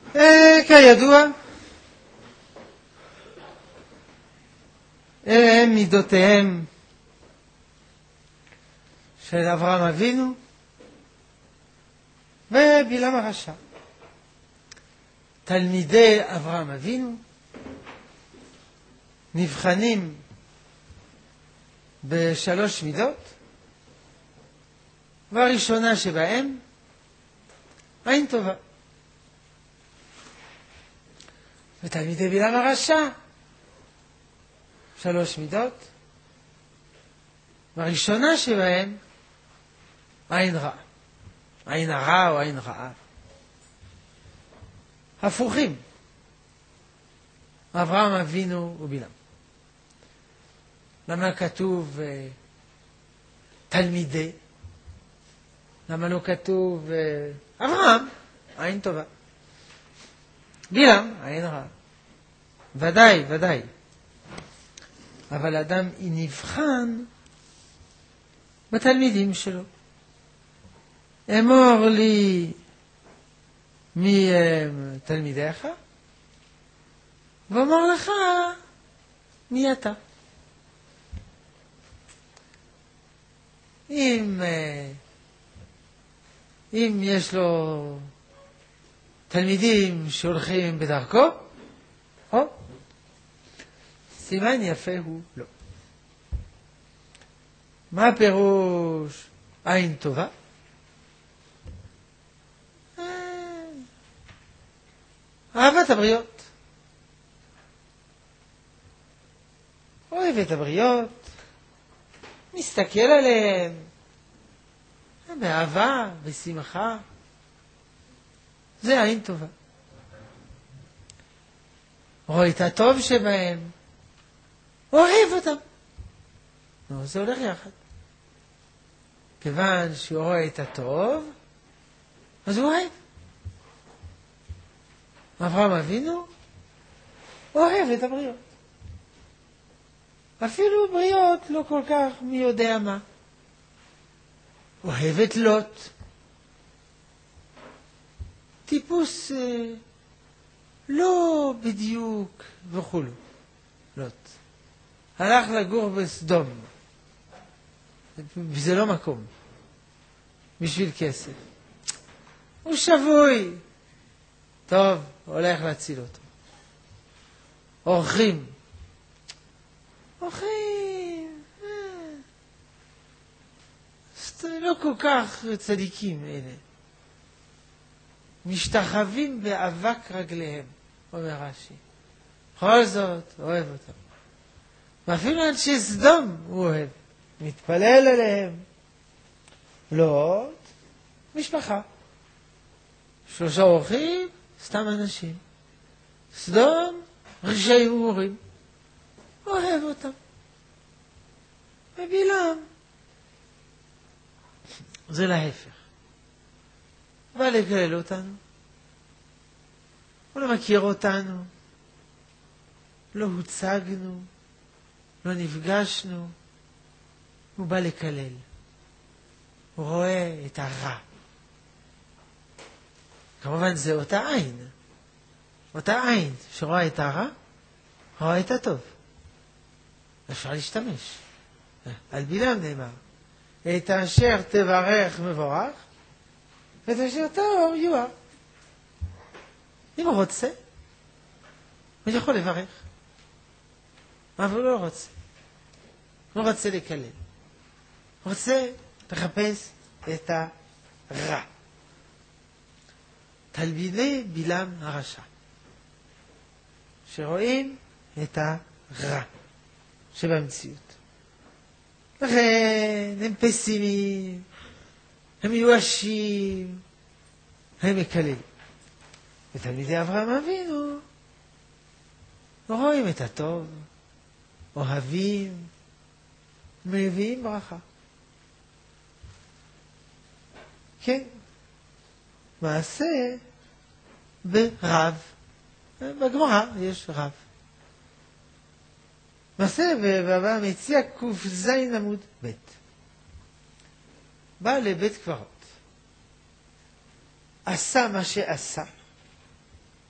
כידוע, אלה הם מידותיהם של אברהם אבינו ובלעם הרשע. תלמידי אברהם אבינו נבחנים בשלוש מידות, והראשונה שבהם עין טובה. ותלמידי בלעם הרשע שלוש מידות, והראשונה שבהם עין רע, עין הרע או עין רעה. הפוכים, אברהם אבינו ובלעם. למה כתוב תלמידי? למה לא כתוב אברהם עין טובה, בלעם עין רעה? ודאי, ודאי. אבל אדם נבחן בתלמידים שלו. אמור לי מי הם תלמידיך, ואומר לך מי אתה. אם יש לו תלמידים שהולכים בדרכו, סימן יפה הוא לא. מה פירוש עין טובה? אהבת הבריות. אוהב את הבריות, מסתכל עליהם באהבה, בשמחה. זה עין טובה. רואה את הטוב שבהם, אוהב אותם. זה הולך יחד. כיוון שהוא רואה את הטוב, אז הוא אוהב. אברהם אבינו אוהב את הבריות. אפילו בריות לא כל כך מי יודע מה. אוהב את לוט. טיפוס לא בדיוק וכולו. לוט. הלך לגור בסדום. וזה לא מקום. בשביל כסף. הוא שבוי. טוב, הולך להציל אותו. אורחים. לא כל כך צדיקים אלה. משתחווים באבק רגליהם, אומר רש"י. בכל זאת, אוהב אותם. ואפילו אנשי סדום הוא אוהב. מתפלל עליהם. לא, משפחה. 3 אורחים, סתם אנשים. סדום, רשעים ומורים. אוהב אותם. ובלעם זה להפך. בא לקלל אותנו. הוא לא מכיר אותנו. לא הוצגנו. לא נפגשנו. הוא בא לקלל. הוא רואה את הרע. כמובן זה אותה עין. אותה עין שרואה את הרע, רואה את הטוב. אפשר להשתמש. על בלעם נאמר, את אשר תברך מבורך, ואת אשר טוב יואר. אם הוא רוצה, הוא יכול לברך. אבל הוא לא רוצה. הוא לא רוצה לקלל. הוא רוצה לחפש את הרע. תלמידי בלעם הרשע, שרואים את הרע שבמציאות. לכן הם פסימיים, הם מיואשים, הם מקללים. ותלמידי אברהם אבינו רואים את הטוב, אוהבים, מביאים ברכה. כן, מעשה ברב. בגמרא יש רב. מעשה בבא מציע ק"ז עמוד ב'. בא לבית קברות. עשה מה שעשה.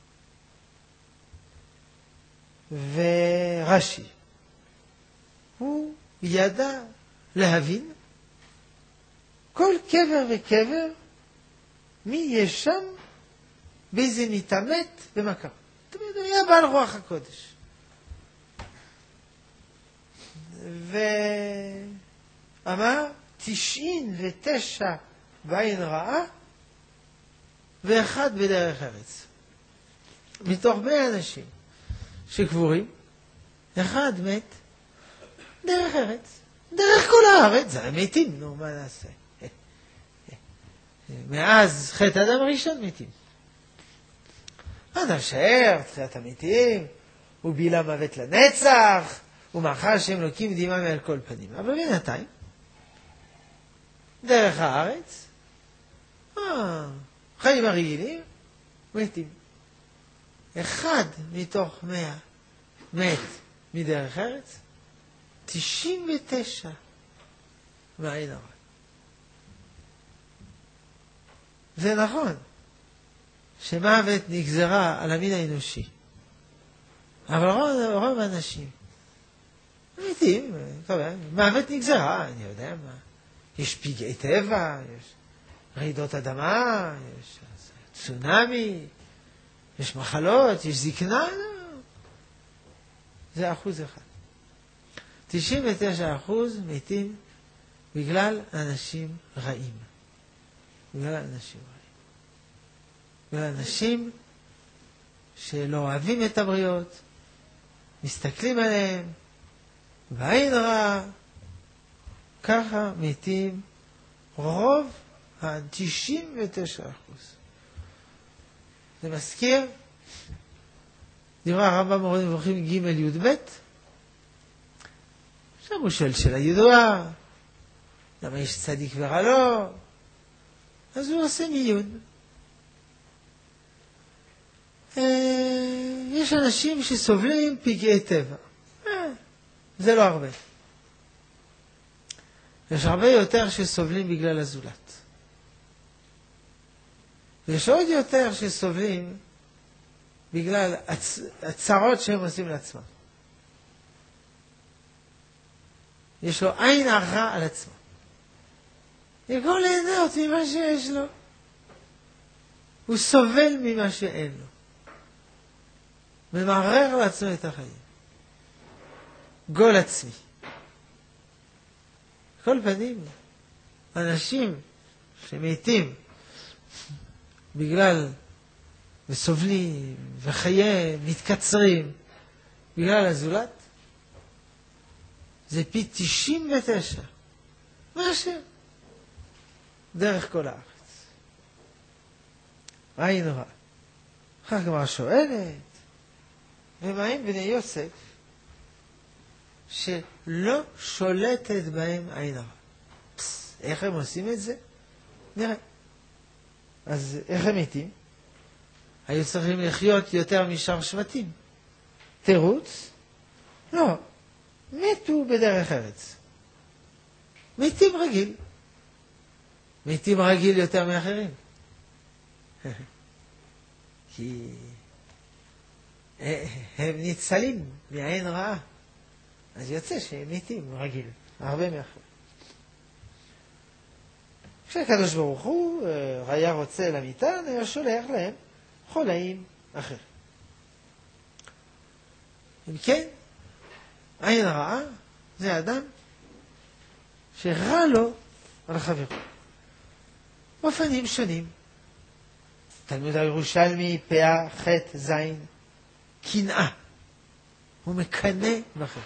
ורש"י. הוא ידע להבין כל קבר וקבר מי יש שם, באיזה מתעמת ומה קרה. זאת אומרת, הוא היה בעל רוח הקודש. ואמר 99 בעין רעה ואחד בדרך ארץ. מתוך 100 אנשים שקבורים, אחד מת דרך ארץ. דרך כל הארץ, זה מתים, נו, מה נעשה? מאז חטא אדם הראשון מתים. אדם שער, תחיית המתים, הוא בילה מוות לנצח, הוא מאחר שהם לוקים דמעה מעל כל פנים. אבל בינתיים, דרך הארץ, חיים הרגילים, מתים. אחד מתוך 100 מת מדרך ארץ, 99 מעין הרע. זה נכון שמוות נגזרה על המין האנושי, אבל רוב האנשים מתים, מוות נגזרה, אני יודע מה, יש פגעי טבע, יש רעידות אדמה, יש צונאמי, יש מחלות, יש זקנה, זה 1%. 99% מתים בגלל אנשים רעים. בגלל אנשים רעים. בגלל אנשים שלא אוהבים את הבריות, מסתכלים עליהם, בעין רע, ככה מתים רוב 99%. זה מזכיר, דברי הרמב"ם מורה נבוכים ג' י"ב, שם הוא שואל שאלה ידועה, למה יש צדיק ורע לא? אז הוא עושה מיון. יש אנשים שסובלים פגעי טבע. זה לא הרבה. יש הרבה יותר שסובלים בגלל הזולת. ויש עוד יותר שסובלים בגלל הצרות שהם עושים לעצמם. יש לו עין הרע על עצמו. יכול ליהנות ממה שיש לו. הוא סובל ממה שאין לו. ממרר לעצמו את החיים. גול עצמי. כל פנים, אנשים שמתים בגלל וסובלים וחייהם מתקצרים בגלל הזולת, זה פי 99 מאשר דרך כל הארץ. עין רע. אחר כך שואלת, ומה עם בני יוסף שלא שולטת בהם עין רע? איך הם עושים את זה? נראה. אז איך הם מתים? היו צריכים לחיות יותר משאר שבטים. תירוץ? לא. מתו בדרך ארץ. מתים רגיל. מתים רגיל יותר מאחרים. כי הם ניצלים מעין רעה. אז יוצא שהם מתים רגיל. הרבה מאחרים. כשהקדוש ברוך הוא היה רוצה למיטה, היה שולח להם חולאים אחרים. אם כן, עין רעה זה אדם שרע לו על חברו. באופנים שונים. תלמוד הירושלמי, פאה, חטא, זין, קנאה. הוא מקנא בחברו.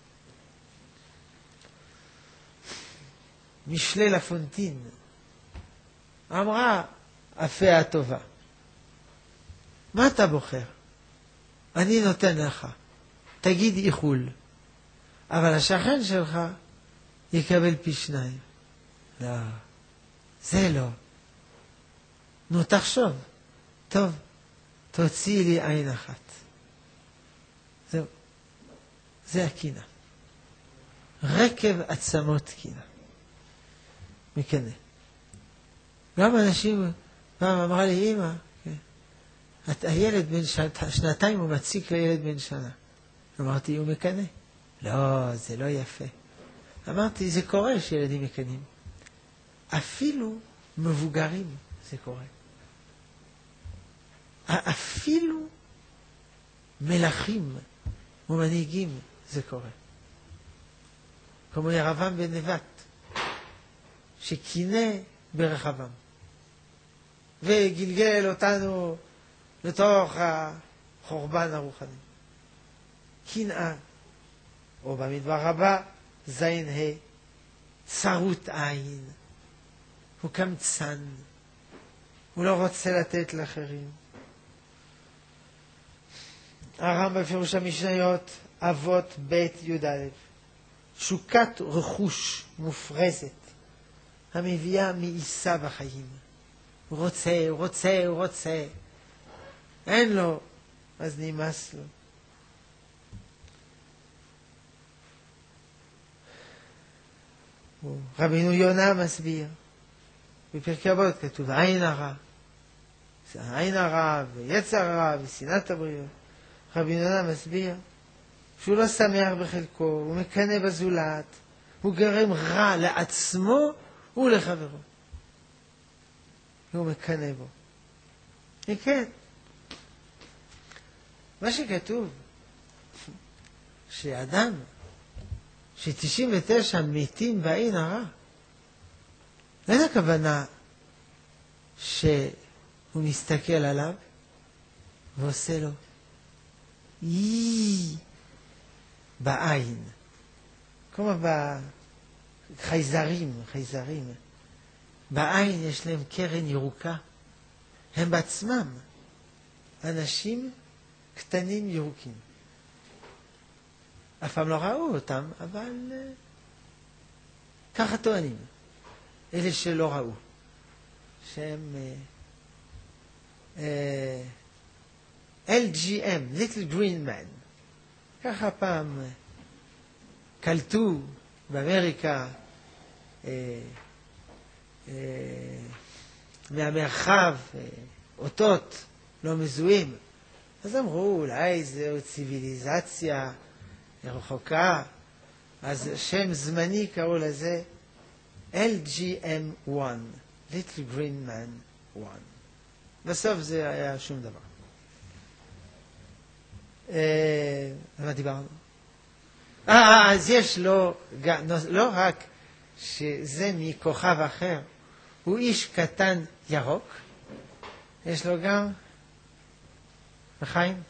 משלי לפונטין אמרה הפאה הטובה, מה אתה בוחר? אני נותן לך, תגיד איחול, אבל השכן שלך יקבל פי 2. לא, זה לא. נו תחשוב, טוב, תוציא לי עין אחת. זהו, זה הקנאה. רקב עצמות קנאה. מקנא. גם אנשים, פעם אמרה לי, אמא, הילד בן שנתיים הוא מציק לילד בן שנה. אמרתי, הוא מקנא. לא, זה לא יפה. אמרתי, זה קורה שילדים מקנאים. אפילו מבוגרים זה קורה. אפילו מלכים ומנהיגים זה קורה. כמו ירבעם בן נבט, שקינא ברחבעם, וגלגל אותנו לתוך החורבן הרוחני. קנאה, או במדבר הבא, זין ה', צרות עין, הוא קמצן, הוא לא רוצה לתת לאחרים. הרמב"ם בפירוש המשניות, אבות בית י"א, שוקת רכוש מופרזת, המביאה מעיסה בחיים. הוא רוצה, הוא רוצה, הוא רוצה. אין לו, אז נמאס לו. רבינו יונה מסביר, בפרקי אבות כתוב עין הרע, עין הרע ויצר הרע ושנאת הבריות. רבינו יונה מסביר שהוא לא שמח בחלקו, הוא מקנא בזולת, הוא גרם רע לעצמו ולחברו. הוא מקנא בו. וכן, מה שכתוב, שאדם, ש99 מתים בעין הרע, אין הכוונה שהוא מסתכל עליו ועושה לו בעין. כמו בחייזרים, בעין יש להם קרן ירוקה. הם בעצמם אנשים קטנים ירוקים. אף פעם לא ראו אותם, אבל ככה טוענים. אלה שלא ראו. שהם LGM, Little Green Man. ככה פעם קלטו באמריקה מהמרחב אותות לא מזוהים. אז אמרו, אולי זו ציוויליזציה רחוקה. אז שם זמני קראו לזה LGM1, Little Green Man 1. בסוף זה היה שום דבר. מה דיברנו? אז יש לו, לא רק שזה מכוכב אחר, הוא איש קטן ירוק, יש לו גם בחיים,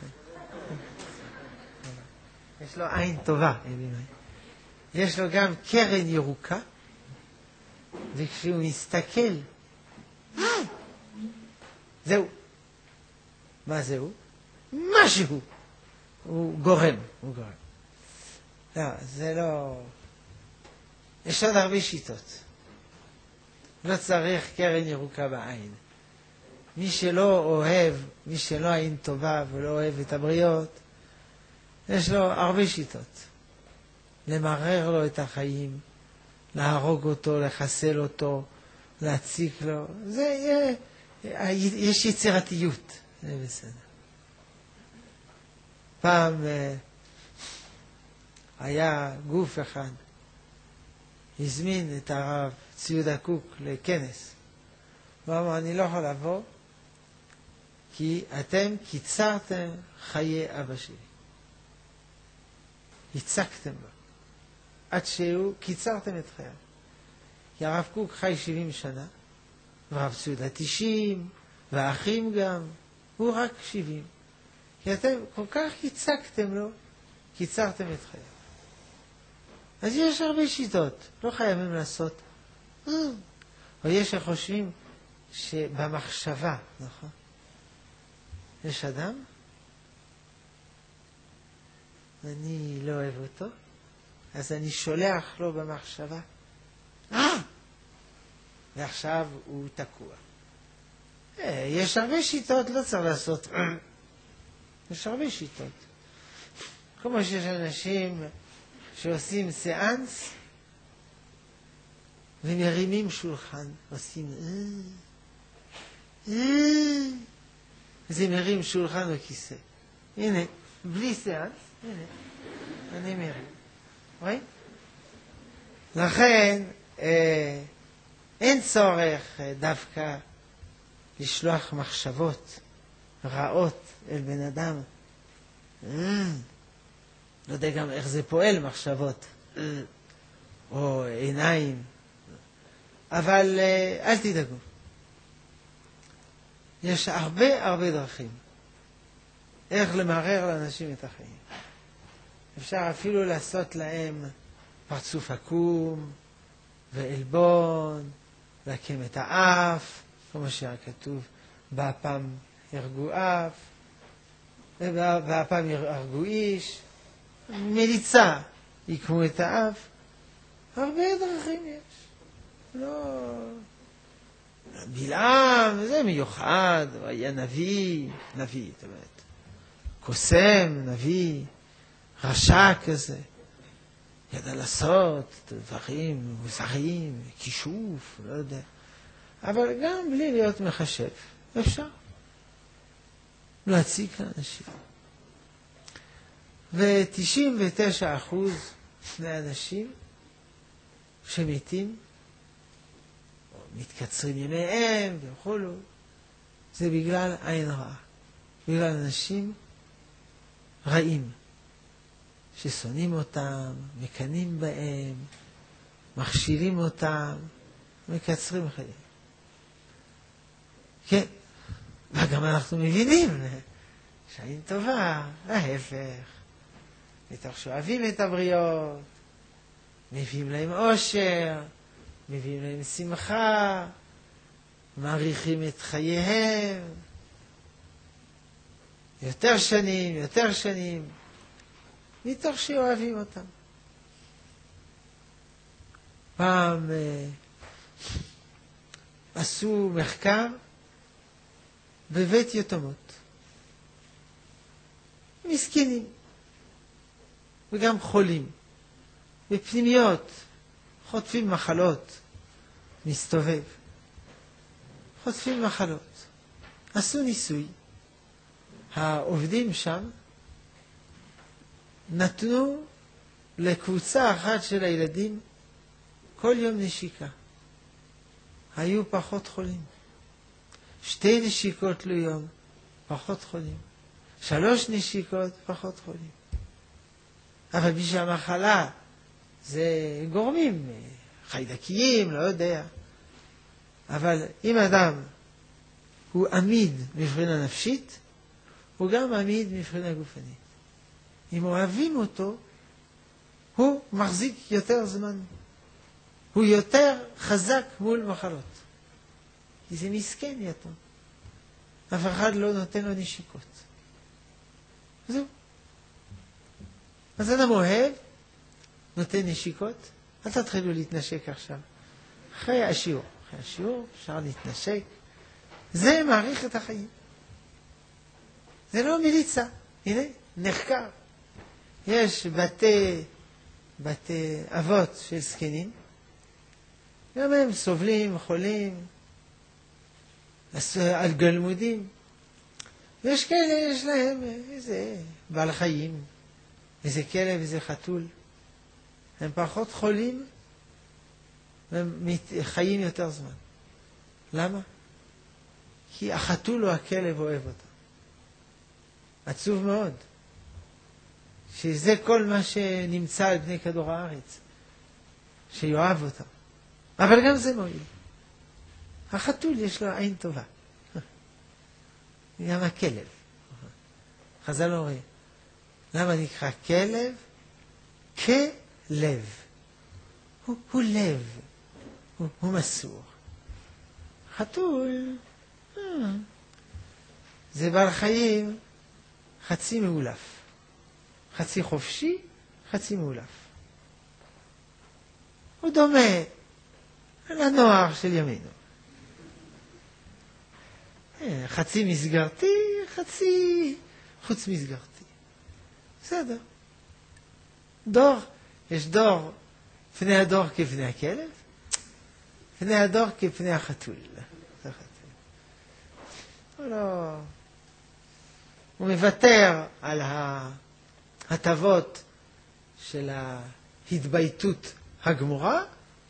יש לו עין טובה, יש לו גם קרן ירוקה, וכשהוא מסתכל, זהו. מה זהו? משהו. הוא גורם. לא, זה לא... יש עוד הרבה שיטות. לא צריך קרן ירוקה בעין. מי שלא אוהב, מי שלא עין טובה ולא אוהב את הבריות, יש לו הרבה שיטות. למרר לו את החיים, להרוג אותו, לחסל אותו, להציק לו. יש יצירתיות. זה בסדר. פעם היה גוף אחד, הזמין את הרב ציודה קוק לכנס. הוא אמר, אני לא יכול לבוא, כי אתם קיצרתם חיי אבא שלי. הצקתם בו. עד שהוא קיצרתם את חייו. כי הרב קוק חי 70 שנה, והרב ציודה 90, והאחים גם, הוא רק 70. כי אתם כל כך הצקתם לו, קיצרתם את חייו. אז יש הרבה שיטות, לא חייבים לעשות. או יש שחושבים שבמחשבה, נכון? יש אדם, אני לא אוהב אותו, אז אני שולח לו במחשבה. ועכשיו הוא תקוע. יש הרבה שיטות, לא צריך לעשות. יש הרבה שיטות. כמו שיש אנשים שעושים סאנס ומרימים שולחן, עושים זה מרים שולחן וכיסא. הנה, בלי סיאנס, הנה, אני מרים. רואים? לכן, אין צורך דווקא לשלוח מחשבות רעות אל בן אדם. לא יודע גם איך זה פועל, מחשבות, או עיניים. אבל אל תדאגו. יש הרבה דרכים איך למרר לאנשים את החיים. אפשר אפילו לעשות להם פרצוף עקום ועלבון, להקים את האף, כמו שכתוב, באפם הרגו אף, ובאפם הרגו איש, מליצה יקמו את האף. הרבה דרכים יש. לא... בלעם, זה מיוחד, הוא היה נביא, זאת אומרת, קוסם, נביא, רשע כזה, ידע לעשות דברים מוזרים, כישוף, לא יודע. אבל גם בלי להיות מחשב, אפשר להציג לאנשים. ו-99% מהאנשים שמתים, מתקצרים ימיהם וכולו, זה בגלל עין רעה, בגלל אנשים רעים, ששונאים אותם, מקנים בהם, מכשילים אותם, מקצרים חיים. כן, וגם אנחנו מבינים שעין טובה, להפך, מתוך שאוהבים את הבריות, מביאים להם אושר, מביאים להם שמחה, מעריכים את חייהם, יותר שנים, מתוך שאוהבים אותם. פעם עשו מחקר בבית יתומות. מסכנים, וגם חולים, בפנימיות, חוטפים מחלות, מסתובב, חוטפים מחלות. עשו ניסוי. העובדים שם נתנו לקבוצה אחת של הילדים כל יום נשיקה. היו פחות חולים. 2 נשיקות ליום, פחות חולים. 3 נשיקות, פחות חולים. אבל בשביל המחלה זה גורמים, חיידקיים, לא יודע. אבל אם אדם הוא עמיד מבחינה נפשית, הוא גם עמיד מבחינה גופנית. אם אוהבים אותו, הוא מחזיק יותר זמן. הוא יותר חזק מול מחלות. כי זה מסכן יתום. אף אחד לא נותן לו נשיקות. זהו. אז אדם אוהב, נותן נשיקות, אל תתחילו להתנשק עכשיו. אחרי השיעור אפשר להתנשק. זה מעריך את החיים. זה לא מליצה. הנה, נחקר. יש בתי אבות של זקנים, גם הם סובלים, חולים, על גלמודים. ויש כאלה, יש להם איזה בעל חיים, איזה כלב, איזה חתול. הם פחות חולים, והם חיים יותר זמן. למה? כי החתול או הכלב אוהב אותם. עצוב מאוד. שזה כל מה שנמצא על פני כדור הארץ. שיואב אותם. אבל גם זה מועיל. החתול יש לו עין טובה. גם הכלב. חז"ל אומרים. למה נקרא כלב? כלב. הוא לב. הוא מסור. חתול זה בעל חיים חצי מעולף. חצי חופשי, חצי מעולף. הוא דומה לנוער של ימינו. חצי מסגרתי, חצי חוץ מסגרתי. בסדר. דור, יש דור, פני הדור כפני הכלב, פני הדור כפני החתול. לא. הוא מוותר על ההטבות של ההתבייתות הגמורה,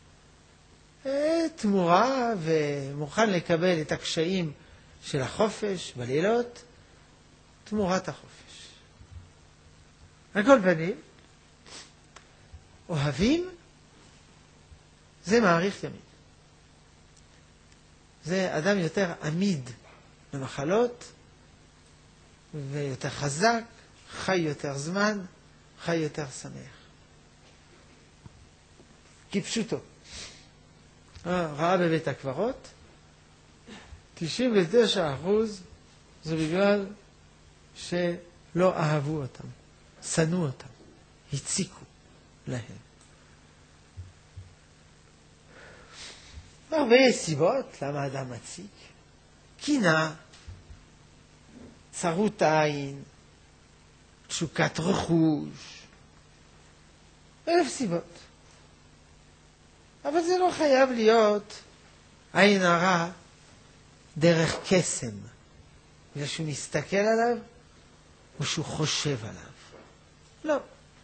תמורה, ומוכן לקבל את הקשיים של החופש בלילות, תמורת החופש. על כל פנים, אוהבים, זה מאריך ימים. זה אדם יותר עמיד למחלות, ויותר חזק, חי יותר זמן, חי יותר שמח. כפשוטו. ראה בבית הקברות, 99% זה בגלל שלא אהבו אותם, שנאו אותם, הציקו להם. הרבה סיבות למה אדם מציק. קינה, צרות עין, תשוקת רכוש, 1000 סיבות. אבל זה לא חייב להיות עין הרע דרך קסם, בגלל שהוא מסתכל עליו או שהוא חושב עליו. לא.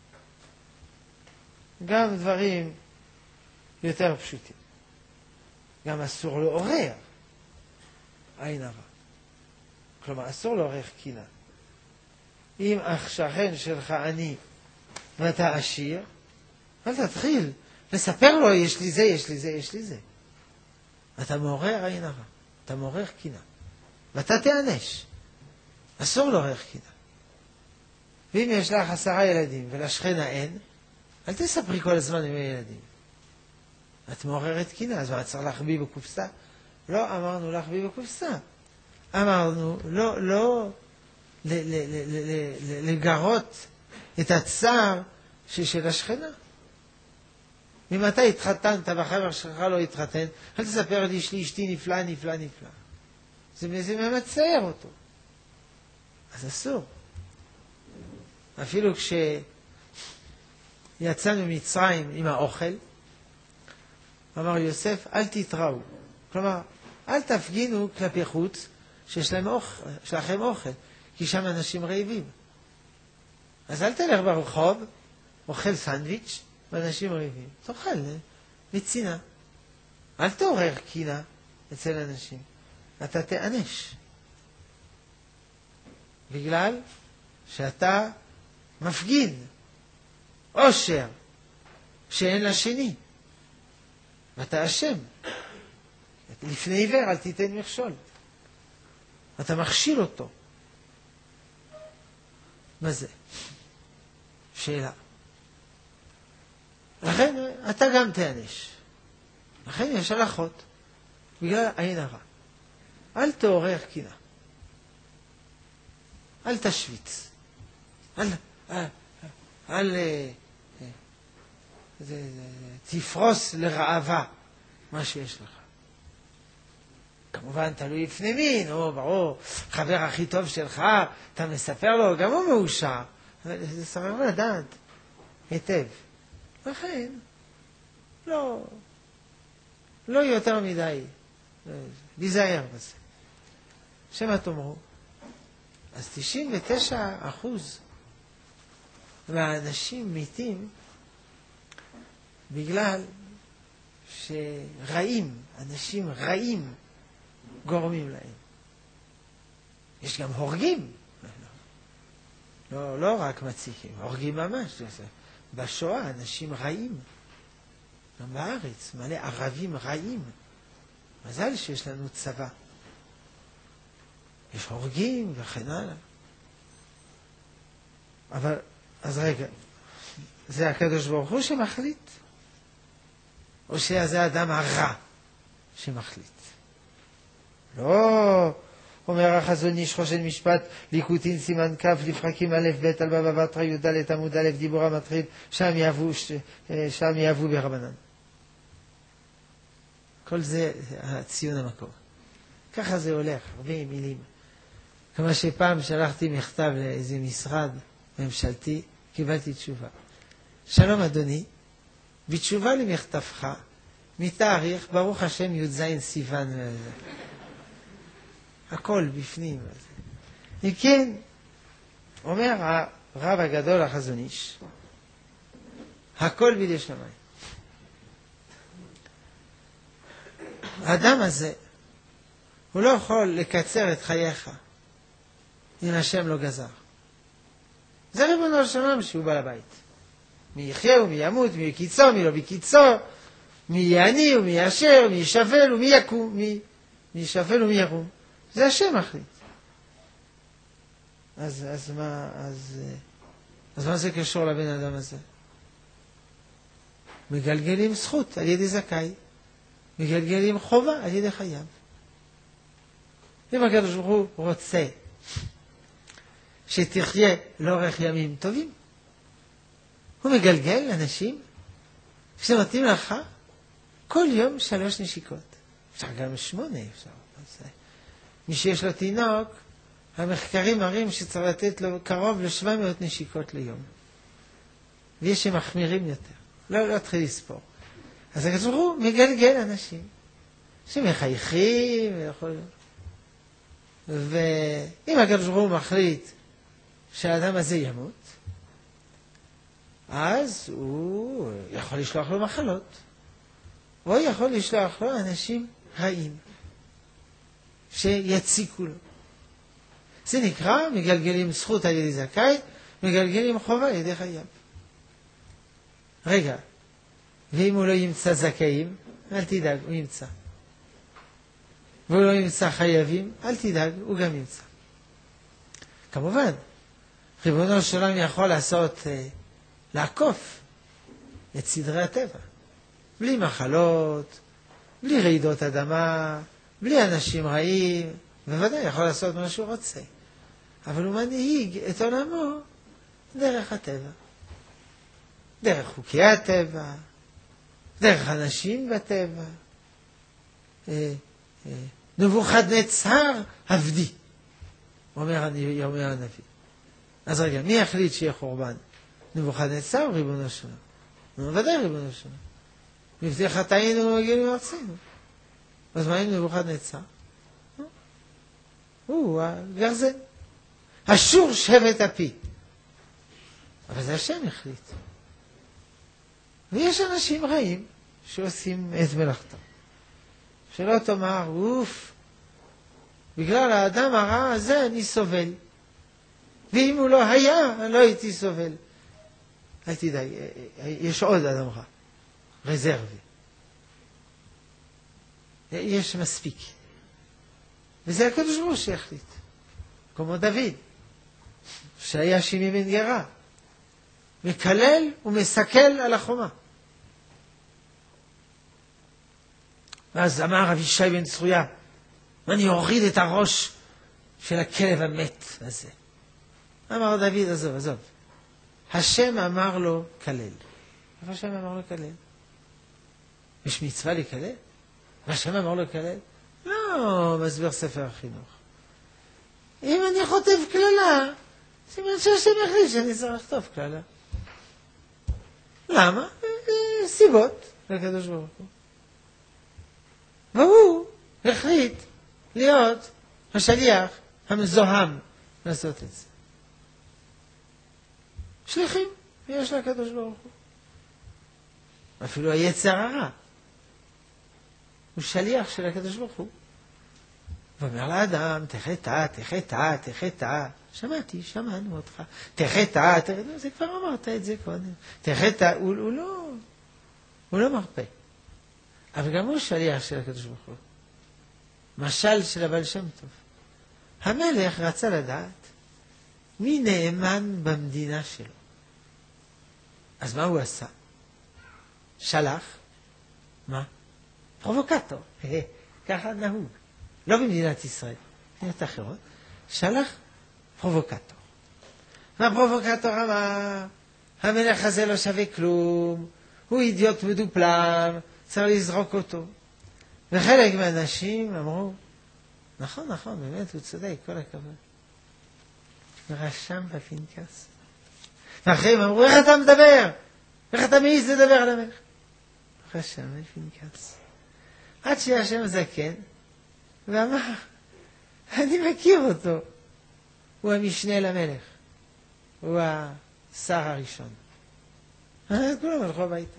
גם דברים יותר פשוטים. גם אסור לעורר עין הרע. כלומר, אסור לעורר קינה. אם השכן שלך עני ואתה עשיר, אל תתחיל לספר לו, יש לי זה, יש לי זה, יש לי זה. אתה מעורר עין הרע, אתה מעורר קינה. ואתה תענש. אסור לעורר קינה. ואם יש לך 10 ילדים ולשכנה אין, אל תספרי כל הזמן עם הילדים. את מעוררת קינה, אז מה, צריך להחביא בקופסה? לא אמרנו להחביא בקופסה. אמרנו לא לגרות את הצער של השכנה. אם אתה התחתנת והחבר שלך לא התחתן, אל תספר לי, יש לי אשתי נפלא, נפלא, נפלא. זה ממצער אותו. אז אסור. אפילו כשיצאנו ממצרים עם האוכל, אמר יוסף, אל תתראו. כלומר, אל תפגינו כלפי חוץ שיש לכם אוכל, כי שם אנשים רעבים. אז אל תלך ברחוב, אוכל סנדוויץ' ואנשים רעבים. תאכל מצינה. אל תעורר קינה אצל אנשים. אתה תענש. בגלל שאתה מפגין עושר שאין לשני. ואתה אשם. לפני עיוור אל תיתן מכשול. אתה מכשיל אותו. מה זה? שאלה. לכן אתה גם תענש. לכן יש הלכות. בגלל עין הרע. אל תעורר קינה. אל תשוויץ. אל תפרוס לרעבה מה שיש לך. כמובן תלוי לפני מין, ברור, חבר הכי טוב שלך, אתה מספר לו, גם הוא מאושר. זה סבב לדעת היטב. לכן, לא יותר מדי, להיזהר בזה. שמה תאמרו? אז 99% מהאנשים מתים בגלל שרעים, אנשים רעים גורמים להם. יש גם הורגים. לא רק מציקים, הורגים ממש. בשואה אנשים רעים. גם בארץ, מלא ערבים רעים. מזל שיש לנו צבא. יש הורגים וכן הלאה. אבל, אז רגע, זה הקדוש ברוך הוא שמחליט? או שזה האדם הרע שמחליט? לא, אומר החזון איש חושן משפט, ליקוטין סימן כף, לפרקים א' ב' על בבא בתרא י"ד עמוד א' דיבור המתחיל, שם יאהבו ברבנן. כל זה הציון המקור. ככה זה הולך, הרבה מילים. כמה שפעם שלחתי מכתב לאיזה משרד ממשלתי, קיבלתי תשובה. שלום אדוני, בתשובה למכתבך, מתאריך ברוך השם י"ז סיוון. הכל בפנים. אם כן, אומר הרב הגדול החזון איש, הכל בידי שמיים. האדם הזה, הוא לא יכול לקצר את חייך אם השם לא גזר. זה ריבונו של עולם שהוא בעל הבית. מי יחיה ומי ימות, מי יקיצור, מי לא בקיצור, מי יהיה עני ומי יאשר, מי ישפל ומי יקום, מי ישפל ומי יקום. זה השם מחליט. אז מה זה קשור לבן אדם הזה? מגלגלים זכות על ידי זכאי, מגלגלים חובה על ידי חייב. אם הקדוש ברוך הוא רוצה שתחיה לאורך ימים טובים, הוא מגלגל אנשים כשמתאים לך כל יום 3 נשיקות. אפשר גם 8, אפשר. מי שיש לו תינוק, המחקרים מראים שצריך לתת לו קרוב ל-700 נשיקות ליום. ויש שמחמירים יותר. לא תתחיל לספור. אז הקדוש ברוך הוא מגלגל אנשים שמחייכים ואם הקדוש ברוך הוא מחליט שהאדם הזה ימות, אז הוא יכול לשלוח לו מחלות, או יכול לשלוח לו אנשים רעים שיציקו לו. זה נקרא מגלגלים זכות על ידי זכאי, מגלגלים חובה על ידי חייב. רגע, ואם הוא לא ימצא זכאים, אל תדאג, הוא ימצא. והוא לא ימצא חייבים, אל תדאג, הוא גם ימצא. כמובן, ריבונו של עולם יכול לעקוף את סדרי הטבע. בלי מחלות, בלי רעידות אדמה, בלי אנשים רעים, בוודאי יכול לעשות מה שהוא רוצה. אבל הוא מנהיג את עולמו דרך הטבע. דרך חוקי הטבע, דרך אנשים בטבע. נבוכדנצר עבדי, אומר הנביא. אז רגע, מי יחליט שיהיה חורבן? נבוכדנצר או ריבונו של עולם? ודאי ריבונו של עולם. מבטיח חטאינו ומגיעים מארצנו. אז מה עם נבוכדנצר? הוא הגרזן. אשור שבט אפי. אבל זה השם החליט. ויש אנשים רעים שעושים את מלאכתם. שלא תאמר, בגלל האדם הרע הזה אני סובל. ואם הוא לא היה, אני לא הייתי סובל. אל תדאג, יש עוד אדם רע. רזרבי. יש מספיק. וזה הקדוש ברוך הוא שהחליט. כמו דוד, שהיה שימי בן גרה. מקלל ומסכל על החומה. ואז אמר אבישי בן צרויה, אני אוריד את הראש של הכלב המת הזה. אמר דוד, עזוב. השם אמר לו כלל. איפה השם אמר לו כלל? יש מצווה לקלל? והשם אמר לו כלל? לא, מסביר ספר החינוך. אם אני חוטב כללה, סימן שהשם החליט שאני צריך לכתוב כללה. למה? סיבות לקדוש ברוך הוא. והוא החליט להיות השליח המזוהם לעשות את זה. שליחים יש לקדוש ברוך הוא. אפילו היצר הרע הוא שליח של הקדוש ברוך הוא. ואומר לאדם, תחטא. שמענו אותך. תחטא, זה כבר אמרת את זה קודם. תחטא, הוא לא מרפא. אבל גם הוא שליח של הקדוש ברוך הוא. משל של הבעל שם טוב. המלך רצה לדעת מי נאמן במדינה שלו. אז מה הוא עשה? שלח, מה? פרובוקטור. ככה נהוג. לא במדינת ישראל, במדינות אחרות. שלח פרובוקטור. והפרובוקטור אמר, המלך הזה לא שווה כלום, הוא אידיוט מדופלם, צריך לזרוק אותו. וחלק מהאנשים אמרו, נכון, באמת, הוא צודק, כל הכבוד. ורשם בפנקס. ואחרים אמרו, איך אתה מדבר? איך אתה מעיז לדבר על המלך? רשם בפנקס. עד שישב זקן, ואמר, אני מכיר אותו. הוא המשנה למלך. הוא השר הראשון. כולם הלכו הביתה.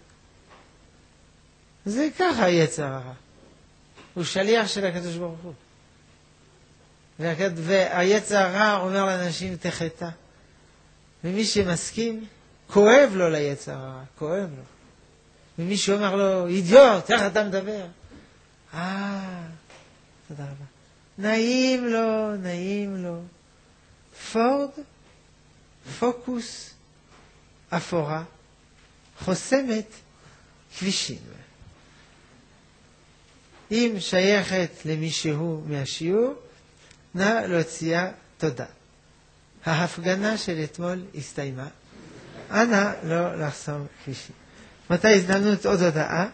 זה ככה יצר הרע. הוא שליח של הקדוש ברוך הוא. והיצר הרע אומר לאנשים תחטא. ומי שמסכים, כואב לו ליצר הרע, כואב לו. ומי שאומר לו, אידיוט, איך אתה מדבר? תודה רבה. נעים לו, נעים לו. פורד, פוקוס, אפורה, חוסמת כבישים. אם שייכת למישהו מהשיעור, נא להוציאה תודה. ההפגנה של אתמול הסתיימה. אנא לא לחסום כבישים. מתי הזדמנות עוד הודעה?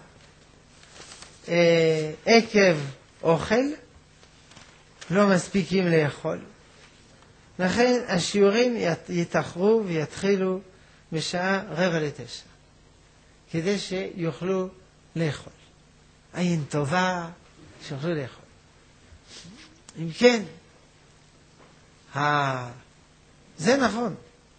עקב אוכל לא מספיקים לאכול. לכן השיעורים יתאחרו ויתחילו בשעה 8:45. כדי שיוכלו לאכול. עין טובה שיוכלו לאכול. אם כן, זה נכון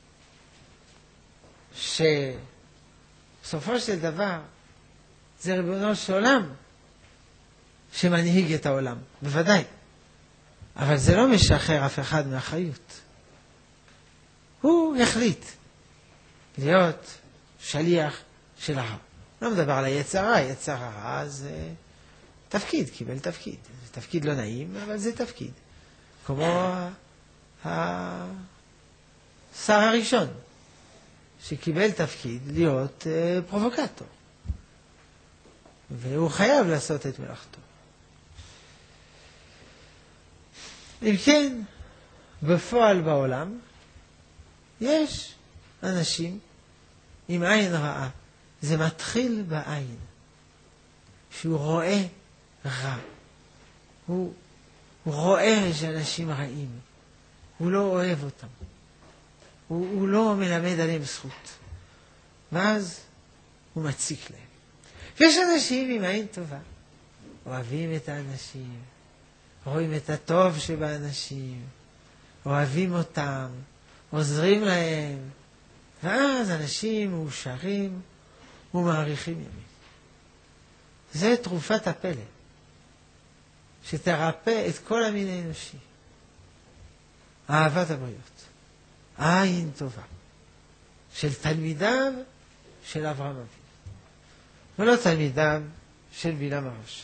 שבסופו של דבר זה ריבונו של עולם שמנהיג את העולם, בוודאי. אבל זה לא משחרר אף אחד מהאחריות. הוא החליט להיות שליח של הרע. לא מדבר על היצר הרע, יצר הרע זה תפקיד, קיבל תפקיד. זה תפקיד לא נעים, אבל זה תפקיד. כמו השר הראשון, שקיבל תפקיד להיות פרובוקטור. והוא חייב לעשות את מלאכתו. אם כן, בפועל בעולם, יש אנשים עם עין רעה. זה מתחיל בעין. שהוא רואה רע. הוא רואה שאנשים רעים. הוא לא אוהב אותם. הוא לא מלמד עליהם זכות. ואז הוא מציק להם. ויש אנשים עם עין טובה. אוהבים את האנשים. רואים את הטוב שבאנשים. אוהבים אותם. עוזרים להם. ואז אנשים מאושרים ומעריכים ימים. זה תרופת הפלא. שתרפא את כל המין האנושי. אהבת הבריות. עין טובה. של תלמידיו של אברהם אבינו. ולא תלמידיו של בלעם הרשע.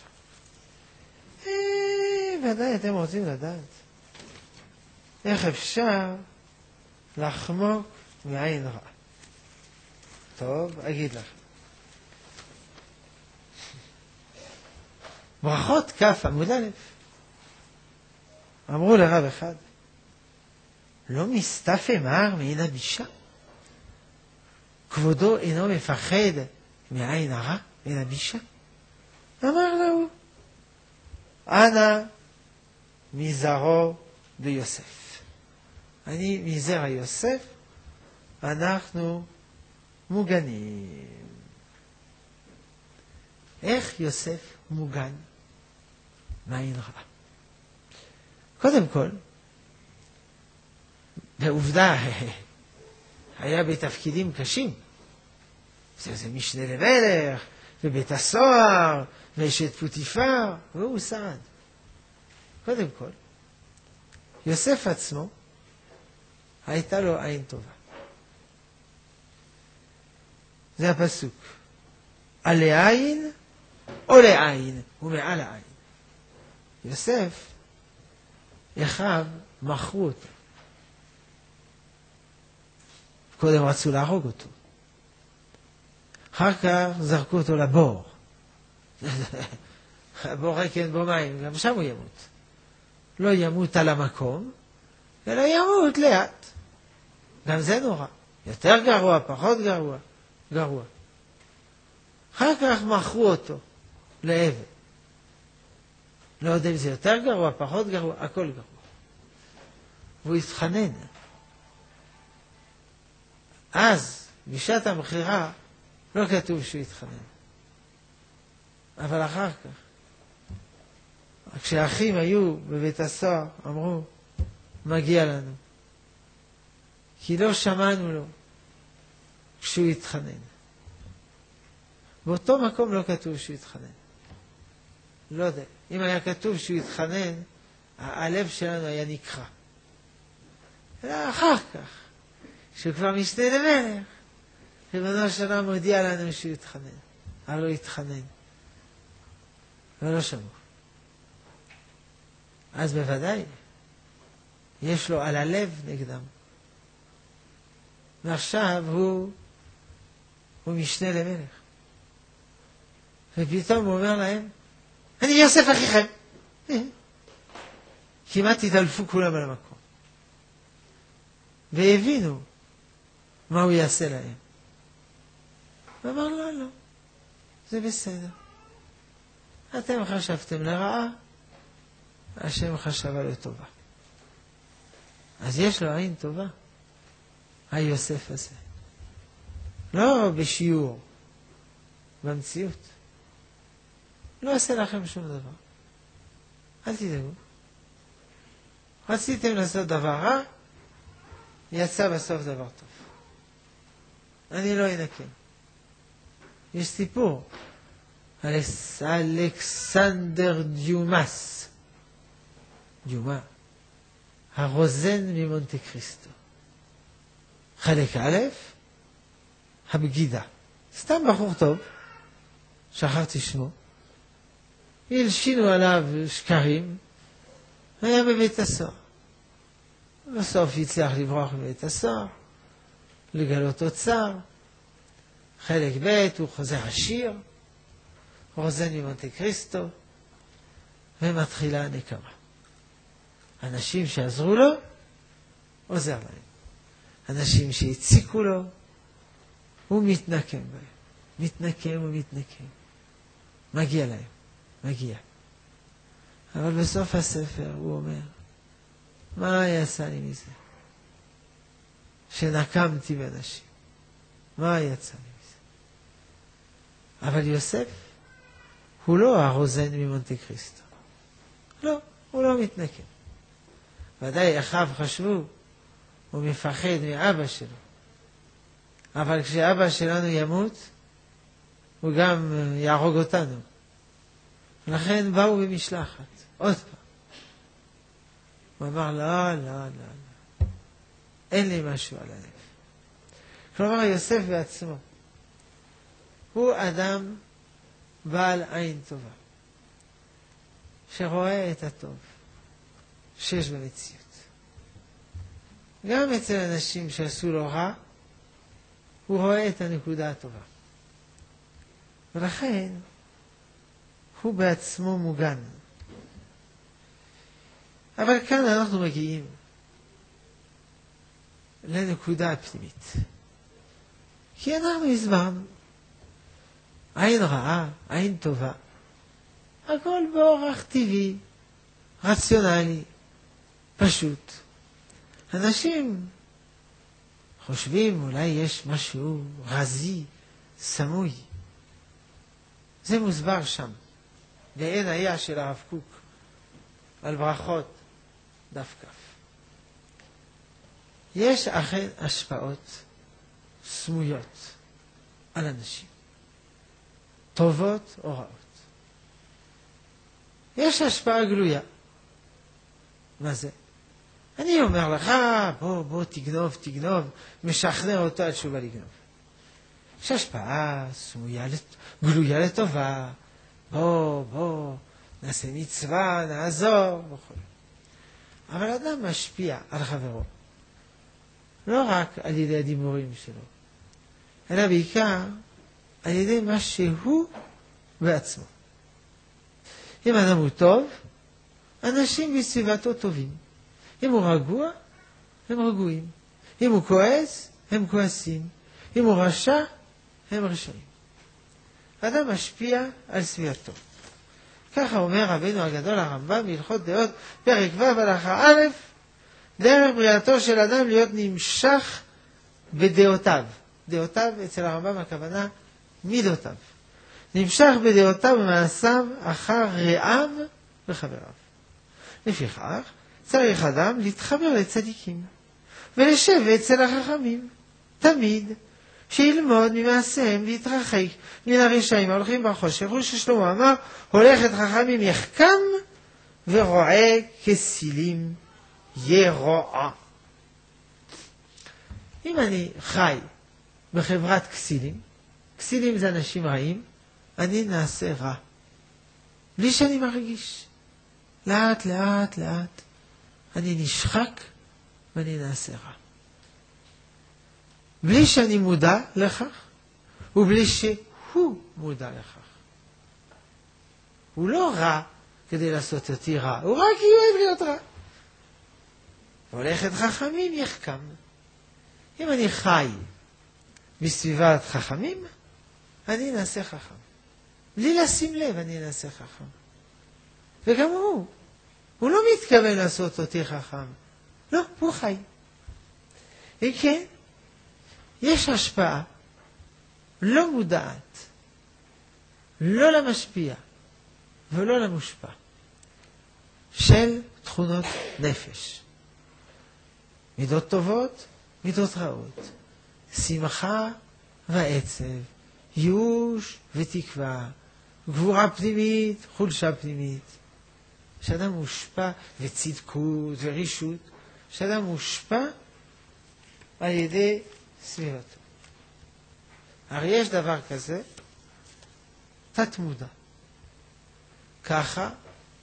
ודאי אתם רוצים לדעת. איך אפשר לחמוק מעין רע. טוב, אגיד לכם. ברכות כף עמוד א'. אמרו לרב אחד, לא מסתפה מר מעין הבישה? כבודו אינו מפחד מעין הרע, מעין הבישה? אמר לו, אנא מזרעו ביוסף. אני מזרע יוסף, אנחנו מוגנים. איך יוסף מוגן? מעין רע. קודם כל, בעובדה, היה בתפקידים קשים. זה משנה למלך, ובית הסוהר, ואשת פוטיפר, והוא שרד. קודם כל, יוסף עצמו, הייתה לו עין טובה. זה הפסוק. על העין או לעין, ומעל העין. יוסף, אחיו מכרו אותו. קודם רצו להרוג אותו. אחר כך זרקו אותו לבור. הבור רקן בו מים, גם שם הוא ימות. לא ימות על המקום, אלא ימות לאט. גם זה נורא. יותר גרוע, פחות גרוע. גרוע. אחר כך מכרו אותו לעבד. לא יודע אם זה יותר גרוע, פחות גרוע, הכל גרוע. והוא התחנן. אז, בשעת המכירה, לא כתוב שהוא התחנן. אבל אחר כך, כשהאחים היו בבית הסוהר, אמרו, מגיע לנו. כי לא שמענו לו כשהוא התחנן. באותו מקום לא כתוב שהוא התחנן. לא יודע. אם היה כתוב שהוא התחנן, הלב שלנו היה נקרע. אלא אחר כך, שהוא כבר משנה למלך, ריבונו של עולם מודיע לנו שהוא התחנן. אבל לא התחנן. ולא שמעו. אז בוודאי, יש לו על הלב נגדם. ועכשיו הוא משנה למלך. ופתאום הוא אומר להם, אני יוסף אחיכם. כמעט התעלפו כולם על המקום. והבינו מה הוא יעשה להם. ואמר לא, לא, זה בסדר. אתם חשבתם לרעה, השם חשבה לטובה. אז יש לו עין טובה, היוסף הזה. לא בשיעור, במציאות. לא עושה לכם שום דבר. אל תדאגו. רציתם לעשות דבר רע, יצא בסוף דבר טוב. אני לא אנקם. יש סיפור על אלכסנדר דיומאס. דיומה. הרוזן ממונטה קריסטו. חלק א', הבגידה. סתם בחור טוב, שכחתי שמו. הלשינו עליו שקרים, היה בבית הסוהר. בסוף הצליח לברוח בבית הסוהר, לגלות אוצר. חלק ב' הוא חוזר עשיר, רוזן ממונטה קריסטו, ומתחילה הנקמה. אנשים שעזרו לו, עוזר להם. אנשים שהציקו לו, הוא מתנקם בהם. מתנקם ומתנקם. מגיע להם. מגיע. אבל בסוף הספר הוא אומר, מה יצא לי מזה? שנקמתי באנשים. מה יצא לי מזה? אבל יוסף הוא לא הרוזן ממונטה קריסטו. לא, הוא לא מתנקם. ודאי אחיו חשבו, הוא מפחד מאבא שלו. אבל כשאבא שלנו ימות, הוא גם יהרוג אותנו. לכן באו במשלחת, עוד פעם. הוא אמר, לא, לא, לא, לא. אין לי משהו על הלב. כלומר, יוסף בעצמו, הוא אדם בעל עין טובה, שרואה את הטוב שיש במציאות. גם אצל אנשים שעשו לו רע, הוא רואה את הנקודה הטובה. ולכן, הוא בעצמו מוגן. אבל כאן אנחנו מגיעים לנקודה הפנימית. כי אנחנו הסברנו, עין רעה, עין טובה, הכל באורח טבעי, רציונלי, פשוט. אנשים חושבים אולי יש משהו רזי, סמוי. זה מוסבר שם. לעין היה של הרב קוק על ברכות דף כף. יש אכן השפעות סמויות על אנשים, טובות או רעות. יש השפעה גלויה. מה זה? אני אומר לך, בוא תגנוב, משכנע אותו עד שהוא בא לגנוב. יש השפעה סמויה, גלויה לטובה, בוא, נעשה מצווה, נעזור, וכו'. אבל אדם משפיע על חברו, לא רק על ידי הדיבורים שלו, אלא בעיקר על ידי מה שהוא בעצמו. אם אדם הוא טוב, אנשים בסביבתו טובים. אם הוא רגוע, הם רגועים. אם הוא כועס, הם כועסים. אם הוא רשע, הם רשעים. אדם משפיע על סביבתו. ככה אומר רבינו הגדול הרמב"ם בהלכות דעות, פרק ו' הלכה א', דרך בריאתו של אדם להיות נמשך בדעותיו. דעותיו אצל הרמב"ם הכוונה מידותיו. נמשך בדעותיו ומעשיו אחר רעיו וחבריו. לפיכך צריך אדם להתחבר לצדיקים ולשב אצל החכמים, תמיד, שילמוד ממעשיהם להתרחק מן הרשעים ההולכים בחושך. וששלמה אמר, הולכת חכמים יחכם ורועה כסילים ירועה. אם אני חי בחברת כסילים, כסילים זה אנשים רעים, אני נעשה רע. בלי שאני מרגיש. לאט, לאט, לאט. אני נשחק ואני נעשה רע. בלי שאני מודע לכך, ובלי שהוא מודע לכך. הוא לא רע כדי לעשות אותי רע, הוא רע כי הוא אוהב להיות רע. הולכת חכמים יחכם. אם אני חי בסביבת חכמים, אני נעשה חכם. בלי לשים לב אני נעשה חכם. וגם הוא לא מתכוון לעשות אותי חכם. לא, הוא חי. וכן, יש השפעה לא מודעת, לא למשפיע ולא למושפע, של תכונות נפש. מידות טובות, מידות רעות. שמחה ועצב, ייאוש ותקווה, גבורה פנימית, חולשה פנימית. שאדם מושפע וצדקות ורישות, שאדם מושפע על ידי סביבתו. הרי יש דבר כזה, תת מודע. ככה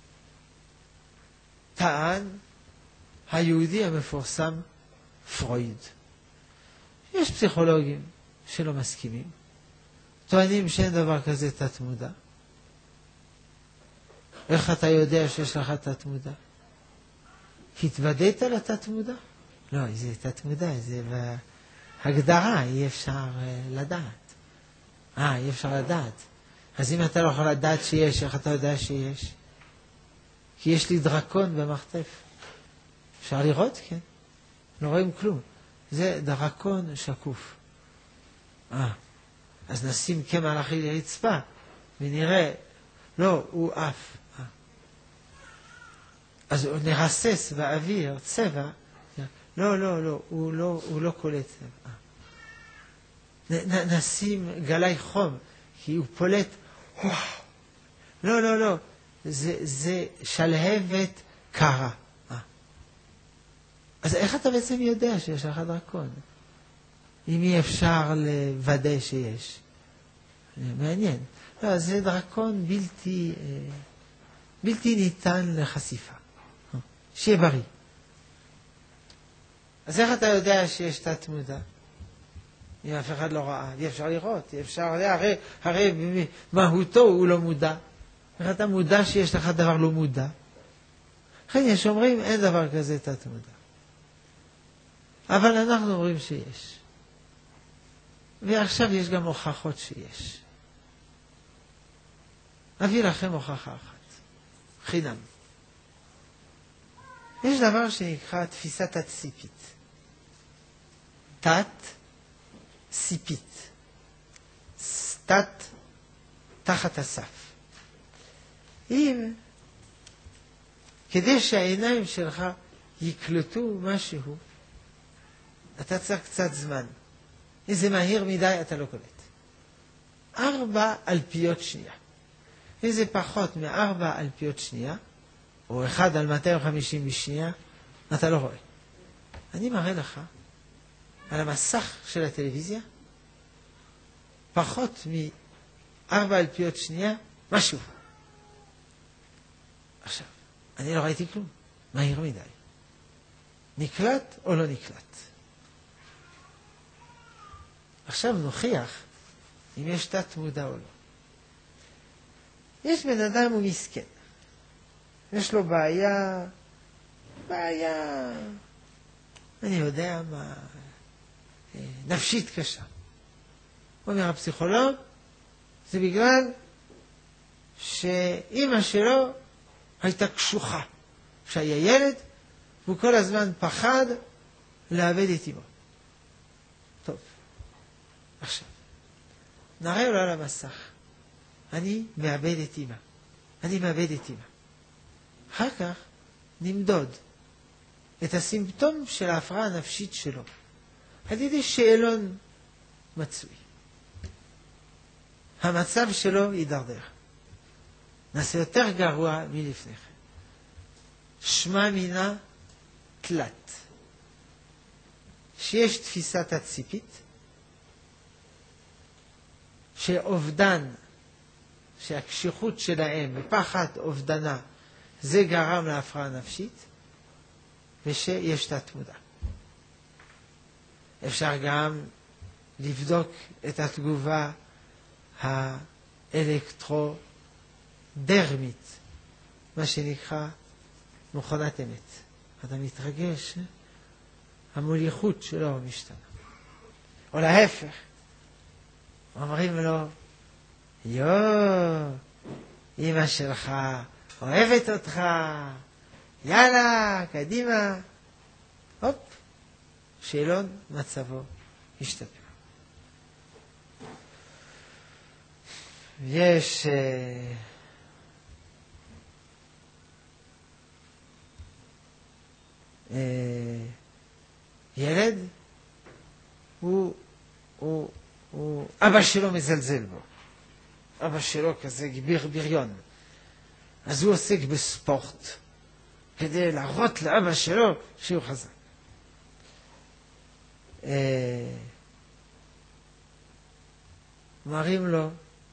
טען היהודי המפורסם פרויד. יש פסיכולוגים שלא מסכימים, טוענים שאין דבר כזה תת מודע. איך אתה יודע שיש לך תת מודע? כי התוודעת לתת מודע? לא, זה תת מודע, זה בהגדרה, אי אפשר לדעת. אי אפשר לדעת. אז אם אתה לא יכול לדעת שיש, איך אתה יודע שיש? כי יש לי דרקון במחטף. אפשר לראות? כן. לא רואים כלום. זה דרקון שקוף. אז נשים כמלאך רצפה, ונראה, לא, הוא אף. אז הוא נרסס באוויר, צבע, לא, הוא לא קולט צבע. נשים גלי חום, כי הוא פולט, לא, זה שלהבת קרה. אז איך אתה בעצם יודע שיש לך דרקון? אם אי אפשר לוודא שיש. מעניין. לא, זה דרקון בלתי ניתן לחשיפה. שיהיה בריא. אז איך אתה יודע שיש תת מודע? אם אף אחד לא ראה, אי אפשר לראות, אי אפשר, הרי במהותו הוא לא מודע. איך אתה מודע שיש לך דבר לא מודע? לכן יש אומרים, אין דבר כזה תת מודע. אבל אנחנו אומרים שיש. ועכשיו יש גם הוכחות שיש. אביא לכם הוכחה אחת. חינם. יש דבר שנקרא תפיסת הציפית. תת ציפית. תת תחת הסף. אם כדי שהעיניים שלך יקלטו משהו, אתה צריך קצת זמן. אם זה מהיר מדי, אתה לא קולט. 4 אלפיות שנייה. אם זה פחות מ4 אלפיות שנייה, או 1 על 250 בשנייה, אתה לא רואה. אני מראה לך על המסך של הטלוויזיה, פחות מ4 אלפיות שנייה, משהו. עכשיו, אני לא ראיתי כלום. מהיר מדי. נקלט או לא נקלט? עכשיו נוכיח אם יש תת מודע או לא. יש בן אדם הוא מסכן. יש לו בעיה, אני יודע מה, נפשית קשה. אומר הפסיכולוג, זה בגלל שאמא שלו הייתה קשוחה. כשהיה ילד, הוא כל הזמן פחד לאבד את אמו. טוב. עכשיו, נראה לו על המסך. אני מאבד את אמא. אני מאבד את אמא. אחר כך נמדוד. את הסימפטום של ההפרעה הנפשית שלו, על ידי שאלון מצוי. המצב שלו יידרדר. נעשה יותר גרוע מלפני כן. שמע מינה תלת. שיש תפיסת הציפית, שאובדן, שהקשיחות שלהם ופחד אובדנה, זה גרם להפרעה נפשית, ושיש תת מודע. אפשר גם לבדוק את התגובה האלקטרודרמית, מה שנקרא מכונת אמת. אתה מתרגש, המוליכות שלו משתנה. או להפך, אומרים לו, אמא שלך אוהבת אותך, יאללה, קדימה. הופ, שאלון מצבו השתפר. יש ילד, אבא שלו מזלזל בו. אבא שלו כזה בריון. אז הוא עוסק בספורט, כדי להראות לאבא שלו שהוא חזק. מראים לו,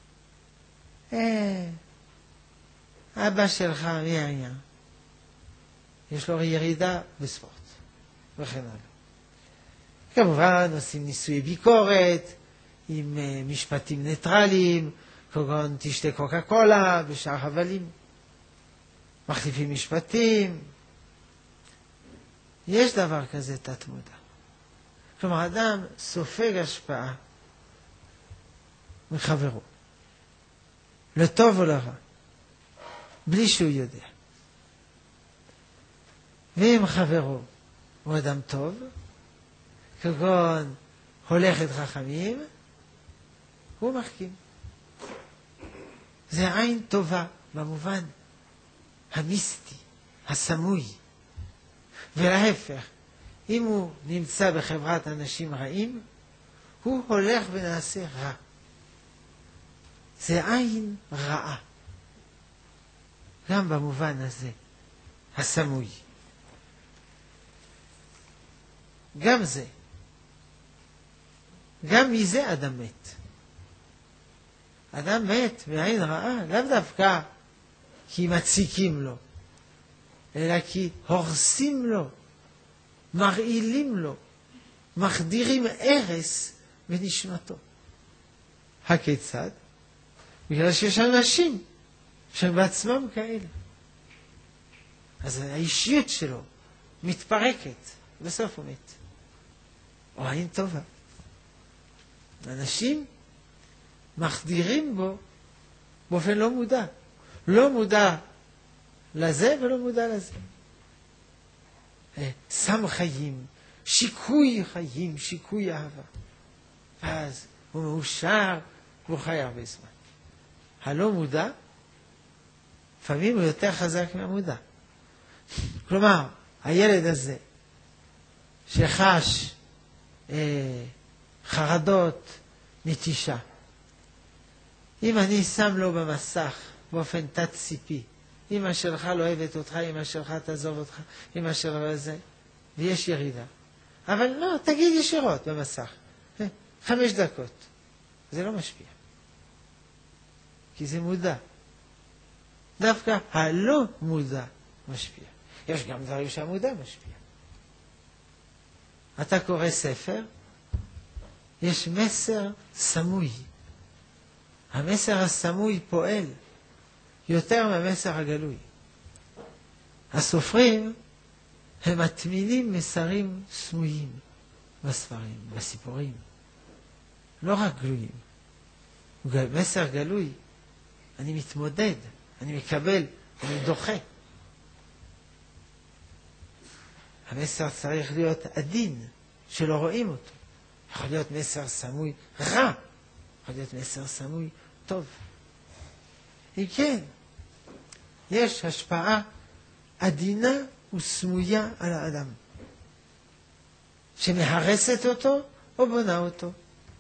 אבא שלך מי היה? יש לו ירידה בספורט, וכן הלאה. כמובן עושים ניסוי ביקורת, עם משפטים ניטרליים, כגון תשתה קוקה קולה בשאר הבלים. מחליפים משפטים. יש דבר כזה תת מודע. כלומר, אדם סופג השפעה מחברו, לטוב או לרע, בלי שהוא יודע. ואם חברו הוא אדם טוב, כגון הולכת חכמים, הוא מחכים. זה עין טובה במובן המיסטי, הסמוי. ולהפך, אם הוא נמצא בחברת אנשים רעים, הוא הולך ונעשה רע. זה עין רעה. גם במובן הזה, הסמוי. גם זה. גם מזה אדם מת. אדם מת מעין רעה, לאו דווקא כי מציקים לו, אלא כי הורסים לו, מרעילים לו, מחדירים הרס בנשמתו. הכיצד? בגלל שיש אנשים שהם בעצמם כאלה. אז האישיות שלו מתפרקת, בסוף הוא מת. או עין טובה. אנשים מחדירים בו באופן לא מודע. לא מודע לזה ולא מודע לזה. שם חיים, שיקוי חיים, שיקוי אהבה. ואז הוא מאושר והוא חי הרבה זמן. הלא מודע, לפעמים הוא יותר חזק מהמודע. כלומר, הילד הזה שחש חרדות, נטישה. אם אני שם לו במסך באופן תת ציפי, אמא שלך לא אוהבת אותך, אמא שלך תעזוב אותך, אמא שלך זה, ויש ירידה. אבל לא, תגיד ישירות במסך. 5 דקות. זה לא משפיע. כי זה מודע. דווקא הלא מודע משפיע. יש גם דברים שהמודע משפיע. אתה קורא ספר, יש מסר סמוי. המסר הסמוי פועל יותר מהמסר הגלוי. הסופרים הם מטמינים מסרים סמויים בספרים, בסיפורים. לא רק גלויים. מסר גלוי, אני מתמודד, אני מקבל, אני דוחה. המסר צריך להיות עדין, שלא רואים אותו. יכול להיות מסר סמוי רע, יכול להיות מסר סמוי טוב. אם כן, יש השפעה עדינה וסמויה על האדם, שמהרסת אותו או בונה אותו.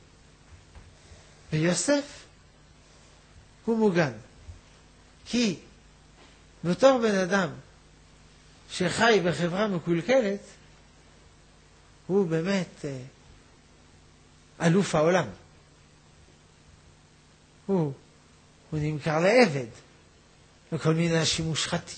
ויוסף הוא מוגן, כי בתור בן אדם שחי בחברה מקולקלת, הוא באמת אלוף העולם. הוא נמכר לעבד, וכל מיני אנשים מושחתים.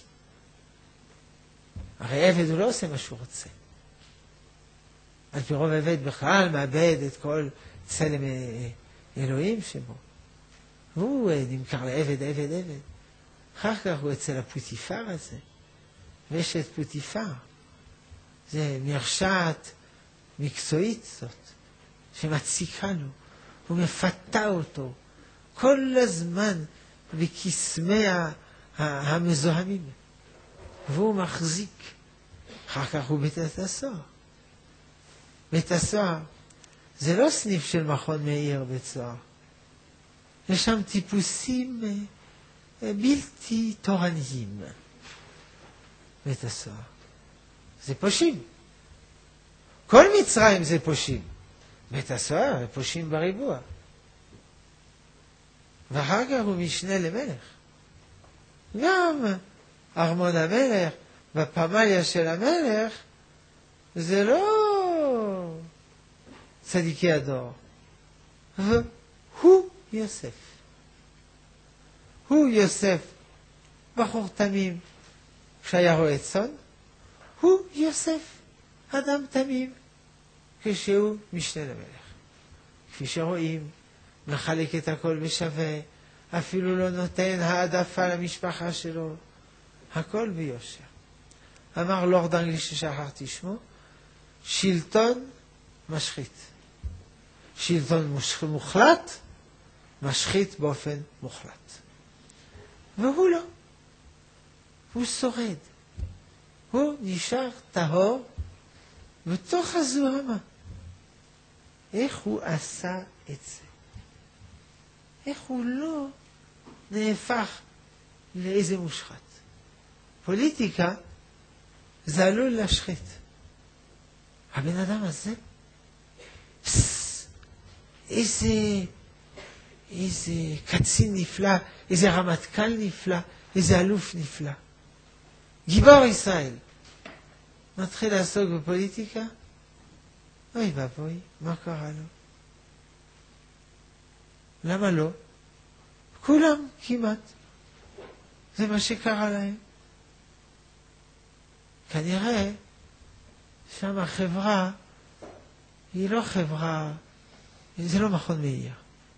הרי עבד הוא לא עושה מה שהוא רוצה. על פי רוב עבד בכלל מאבד את כל צלם אלוהים שבו. הוא נמכר לעבד, עבד. אחר כך הוא אצל הפוטיפר הזה, ויש את פוטיפר. זה מרשעת מקצועית זאת, שמציקה לו, ומפתה אותו כל הזמן בקסמי המזוהמים. והוא מחזיק. אחר כך הוא בית הסוהר. בית הסוהר זה לא סניף של מכון מאיר בית סוהר. יש שם טיפוסים בלתי תורניים. בית הסוהר זה פושעים. כל מצרים זה פושעים. בית הסוהר זה פושעים בריבוע. ואחר כך הוא משנה למלך. גם ארמון המלך והפמליה של המלך זה לא צדיקי הדור. הוא יוסף. הוא יוסף, בחור תמים שהיה רועה צאן. הוא יוסף, אדם תמים, כשהוא משנה למלך. כפי שרואים, מחלק את הכל בשווה, אפילו לא נותן העדפה למשפחה שלו. הכל ביושר. אמר לורד אנגלי ששכחתי שמו, שלטון משחית. שלטון מוחלט, משחית באופן מוחלט. והוא לא. הוא שורד. הוא נשאר טהור בתוך הזוהמה. איך הוא עשה את זה? איך הוא לא נהפך לאיזה מושחת? פוליטיקה זה עלול להשחית. הבן אדם הזה, איזה קצין נפלא, איזה רמטכ"ל נפלא, איזה אלוף נפלא. גיבור ישראל. מתחיל לעסוק בפוליטיקה? אוי ואבוי, מה קרה לו? למה לא? כולם כמעט. זה מה שקרה להם. כנראה שם החברה היא לא חברה, זה לא מכון מאיר.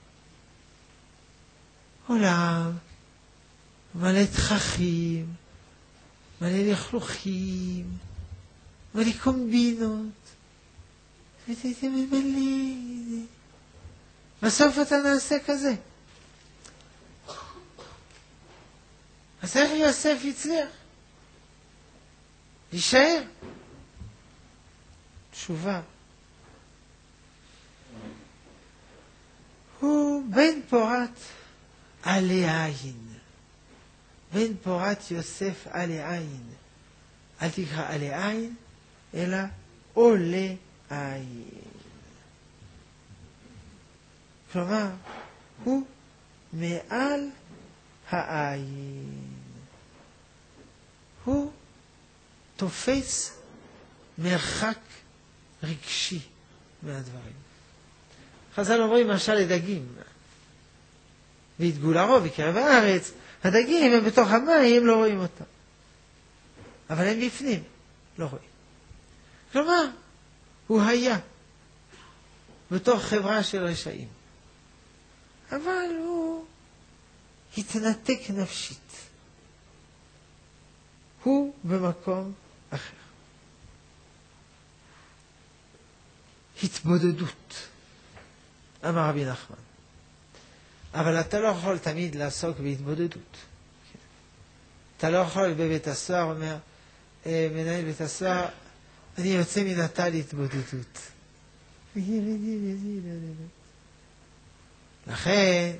עולם מלא תככים, מלא לכלוכים, מלא קומבינות. בסוף אתה נעשה כזה. אז איך יוסף הצליח? להישאר. תשובה. הוא בן פורת עלי עין. בן פורת יוסף עלי עין. אל תקרא עלי עין, אלא עולה עין. כלומר, הוא מעל העין. הוא תופס מרחק רגשי מהדברים. חז"ל אומרים משל לדגים. והתגול הרוב בקרב הארץ, הדגים הם בתוך המים, לא רואים אותם. אבל הם בפנים, לא רואים. כלומר, הוא היה בתוך חברה של רשעים. אבל הוא התנתק נפשית. הוא במקום אחר. התבודדות, אמר רבי נחמן. אבל אתה לא יכול תמיד לעסוק בהתבודדות. אתה לא יכול בבית הסוהר, אומר מנהל בית הסוהר, אני יוצא מן התא להתבודדות. לכן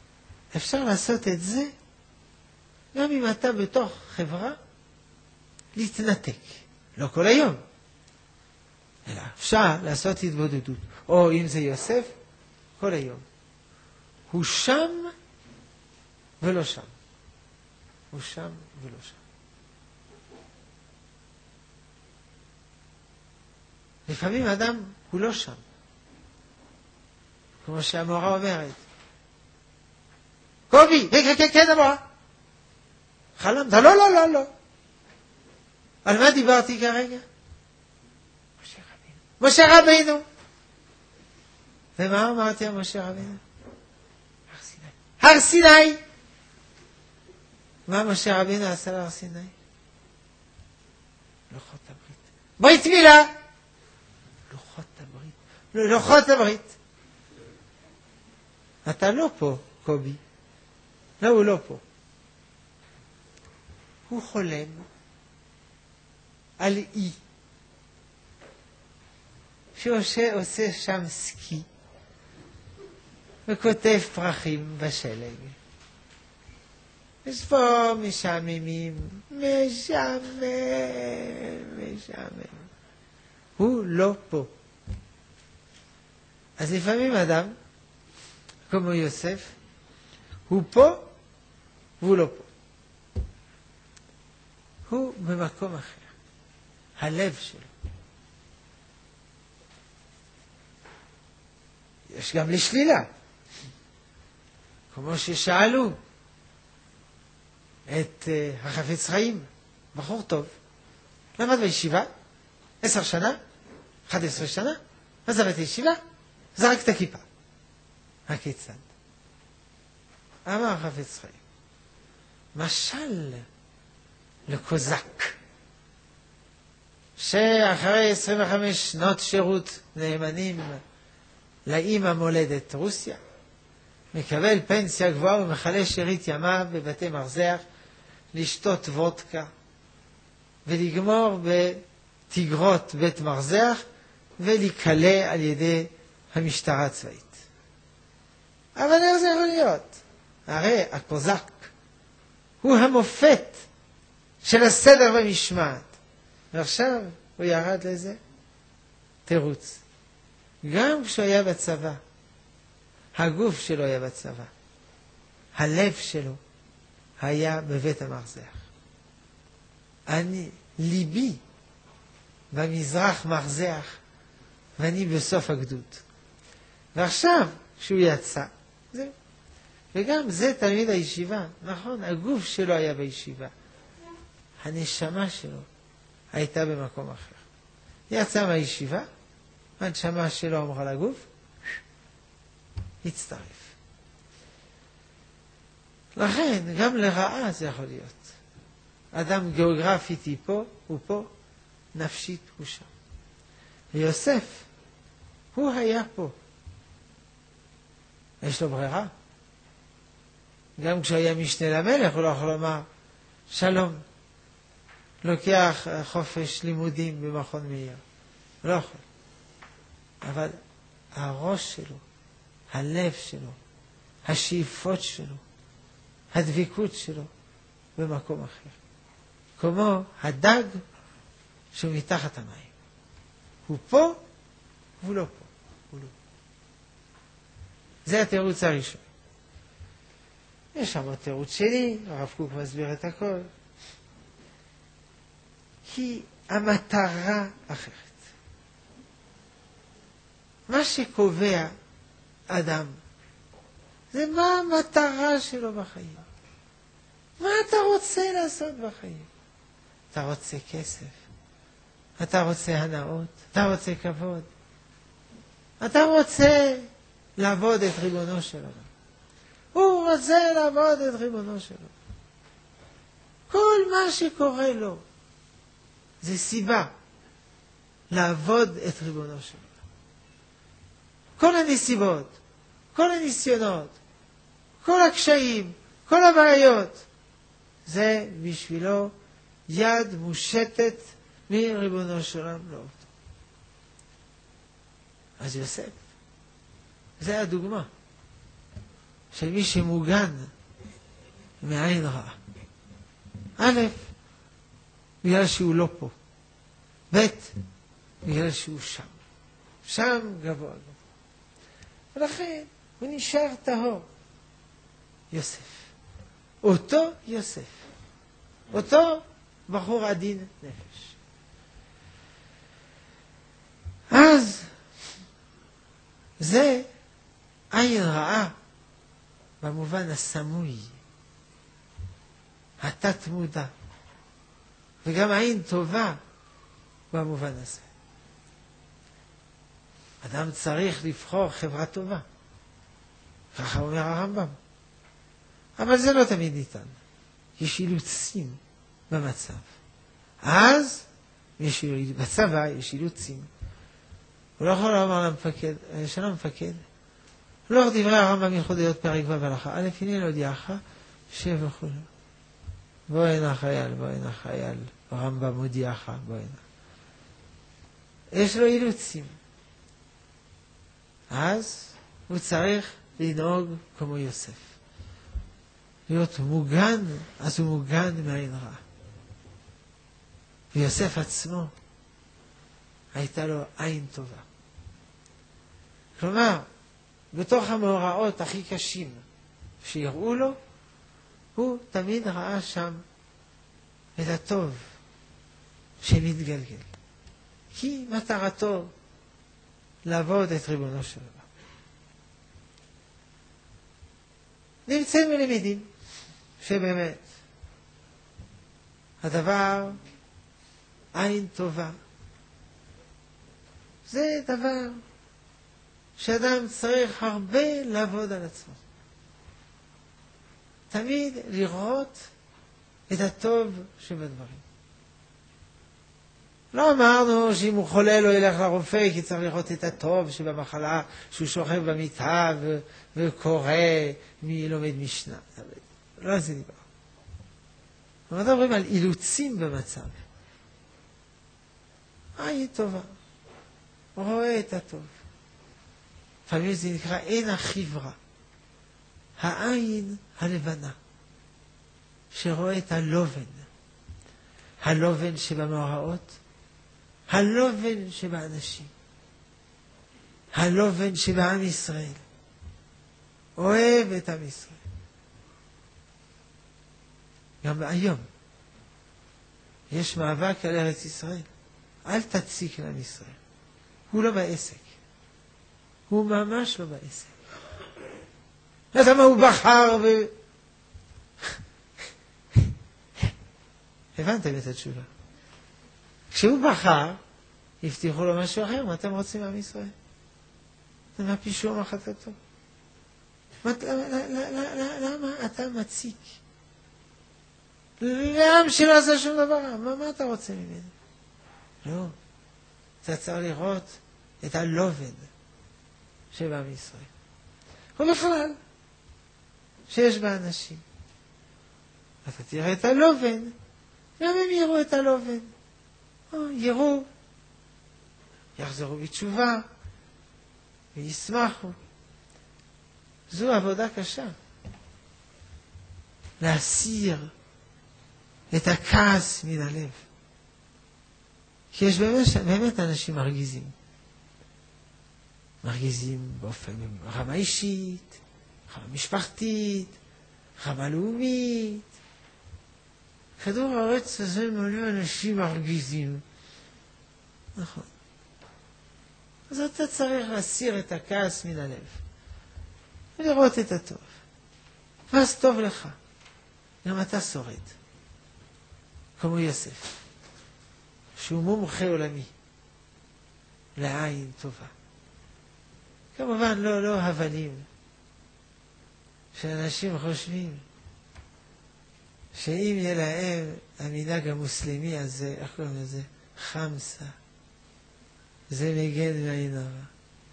אפשר לעשות את זה גם אם אתה בתוך חברה להתנתק. לא כל היום. אלא אפשר לעשות התבודדות. או אם זה יוסף, כל היום. הוא שם ולא שם. הוא שם ולא שם. לפעמים אדם הוא לא שם. כמו שהמורה אומרת. קובי, כן המורה. חלמת? לא. על מה דיברתי כרגע? משה רבינו. ומה אמרתי על משה רבינו? הר סיני. מה משה רבינו עשה להר סיני? לוחות הברית. ברית מילה. לוחות הברית. אתה לא פה, קובי. לא, הוא לא פה. הוא חולם על אי. שעושה שם סקי. וכותב פרחים בשלג. יש פה משעממים. משעמם. הוא לא פה. אז לפעמים אדם, כמו יוסף, הוא פה והוא לא פה. הוא במקום אחר. הלב שלו. יש גם לשלילה. כמו ששאלו את החפץ חיים, בחור טוב, למד בישיבה, 10 שנה, 11 שנה, עזב את הישיבה, זרק את הכיפה. הכיצד? אמר חפץ חיים, משל לקוזק, שאחרי 25 שנות שירות נאמנים לאמא מולדת רוסיה, מקבל פנסיה גבוהה ומחלה שארית ימיו בבתי מרזח, לשתות וודקה ולגמור בתגרות בית מרזח ולהיקלה על ידי המשטרה הצבאית. אבל איך זה יכול להיות? הרי הקוזק הוא המופת של הסדר והמשמעת. ועכשיו הוא ירד לזה תירוץ. גם כשהוא היה בצבא, הגוף שלו היה בצבא, הלב שלו היה בבית המרזח. ליבי במזרח מרזח, ואני בסוף הגדוד. ועכשיו, כשהוא יצא, זהו. וגם זה תלמיד הישיבה, נכון, הגוף שלו היה בישיבה. הנשמה שלו הייתה במקום אחר. יצא מהישיבה, הנשמה שלו אמרה לגוף, הצטרף. לכן, גם לרעה זה יכול להיות. אדם גיאוגרפית הוא פה, נפשית הוא שם. ויוסף, הוא היה פה. יש לו ברירה. גם כשהיה משנה למלך, הוא לא יכול לומר, שלום, לוקח חופש לימודים במכון מאיר. הוא לא יכול. אבל הראש שלו, הלב שלו, השאיפות שלו, הדביקות שלו, במקום אחר. כמו הדג שהוא מתחת המים. הוא פה, והוא לא פה. הוא לא. זה התירוץ הראשון. יש שם תירוץ שלי, הרב קוק מסביר את הכל. כי המטרה אחרת. מה שקובע אדם, זה מה המטרה שלו בחיים. מה אתה רוצה לעשות בחיים? אתה רוצה כסף, אתה רוצה הנאות, אתה רוצה כבוד, אתה רוצה לעבוד את ריבונו של עולם. הוא רוצה לעבוד את ריבונו של עולם. כל מה שקורה לו זה סיבה לעבוד את ריבונו של עולם. כל הנסיבות, כל הניסיונות, כל הקשיים, כל הבעיות, זה בשבילו יד מושטת מריבונו של עולם לאותו. אז יוסף, זה הדוגמה של מי שמוגן מעין רעה. א', בגלל שהוא לא פה. ב' בגלל שהוא שם. שם גבוה גבוה. ולכן הוא נשאר טהור. יוסף. אותו יוסף. אותו בחור עדין נפש. אז זה עין רעה במובן הסמוי, התת מודע, וגם עין טובה במובן הזה. אדם צריך לבחור חברה טובה, ככה אומר הרמב"ם. אבל זה לא תמיד ניתן. יש אילוצים במצב. אז בצבא יש אילוצים. הוא לא יכול לומר למפקד, שלום מפקד, לא דברי הרמב"ם הלכות דעות פרק ו' הלכה א', הנה להודיעך, שב וכו'. בוא הנה חייל, בוא הנה חייל, הרמב"ם מודיעך, בוא הנה. יש לו אילוצים. אז הוא צריך לנהוג כמו יוסף. להיות מוגן, אז הוא מוגן מעין רע. ויוסף עצמו, הייתה לו עין טובה. כלומר, בתוך המאורעות הכי קשים שיראו לו, הוא תמיד ראה שם את הטוב שמתגלגל. כי מטרתו לעבוד את ריבונו של עולם. נמצאים ולמדים שבאמת הדבר עין טובה זה דבר שאדם צריך הרבה לעבוד על עצמו. תמיד לראות את הטוב שבדברים. לא אמרנו שאם הוא חולה לא ילך לרופא, כי צריך לראות את הטוב שבמחלה, שהוא שוכב במיטה וקורא מי לומד משנה. לא זה דיבר. אנחנו מדברים על אילוצים במצב. עין טובה. רואה את הטוב. לפעמים זה נקרא עין החברה. העין הלבנה. שרואה את הלובן. הלובן שבמאורעות. הלובן שבאנשים. הלובן שבעם ישראל. אוהב את עם ישראל. גם היום. יש מאבק על ארץ ישראל. אל תציק לעם ישראל. הוא לא בעסק. הוא ממש לא בעסק. למה הוא בחר הבנתם את התשובה. כשהוא בחר, הבטיחו לו משהו אחר. מה אתם רוצים מעם ישראל? זה מהפישור מחטאתו. למה אתה מציק? לעם שלא עשה שום דבר. מה אתה רוצה ממנו? לא. אתה צריך לראות את הלובן שבעם ישראל. ובכלל, שיש באנשים. אתה תראה את הלובן, גם הם יראו את הלובן. יראו, יחזרו בתשובה, וישמחו. זו עבודה קשה. להסיר את הכעס מן הלב. כי יש באמת אנשים מרגיזים. מרגיזים באופן רמה אישית, רמה משפחתית, רמה לאומית. כדור הארץ הזה מלא אנשים מרגיזים. נכון. אז אתה צריך להסיר את הכעס מן הלב. ולראות את הטוב. ואז טוב לך. גם אתה שורד. כמו יוסף. שהוא מומחה עולמי. לעין טובה. כמובן לא הבנים. שאנשים חושבים שאם יהיה להם המנהג המוסלמי הזה, איך קוראים לזה? חמסה. זה מגן מעין הרע.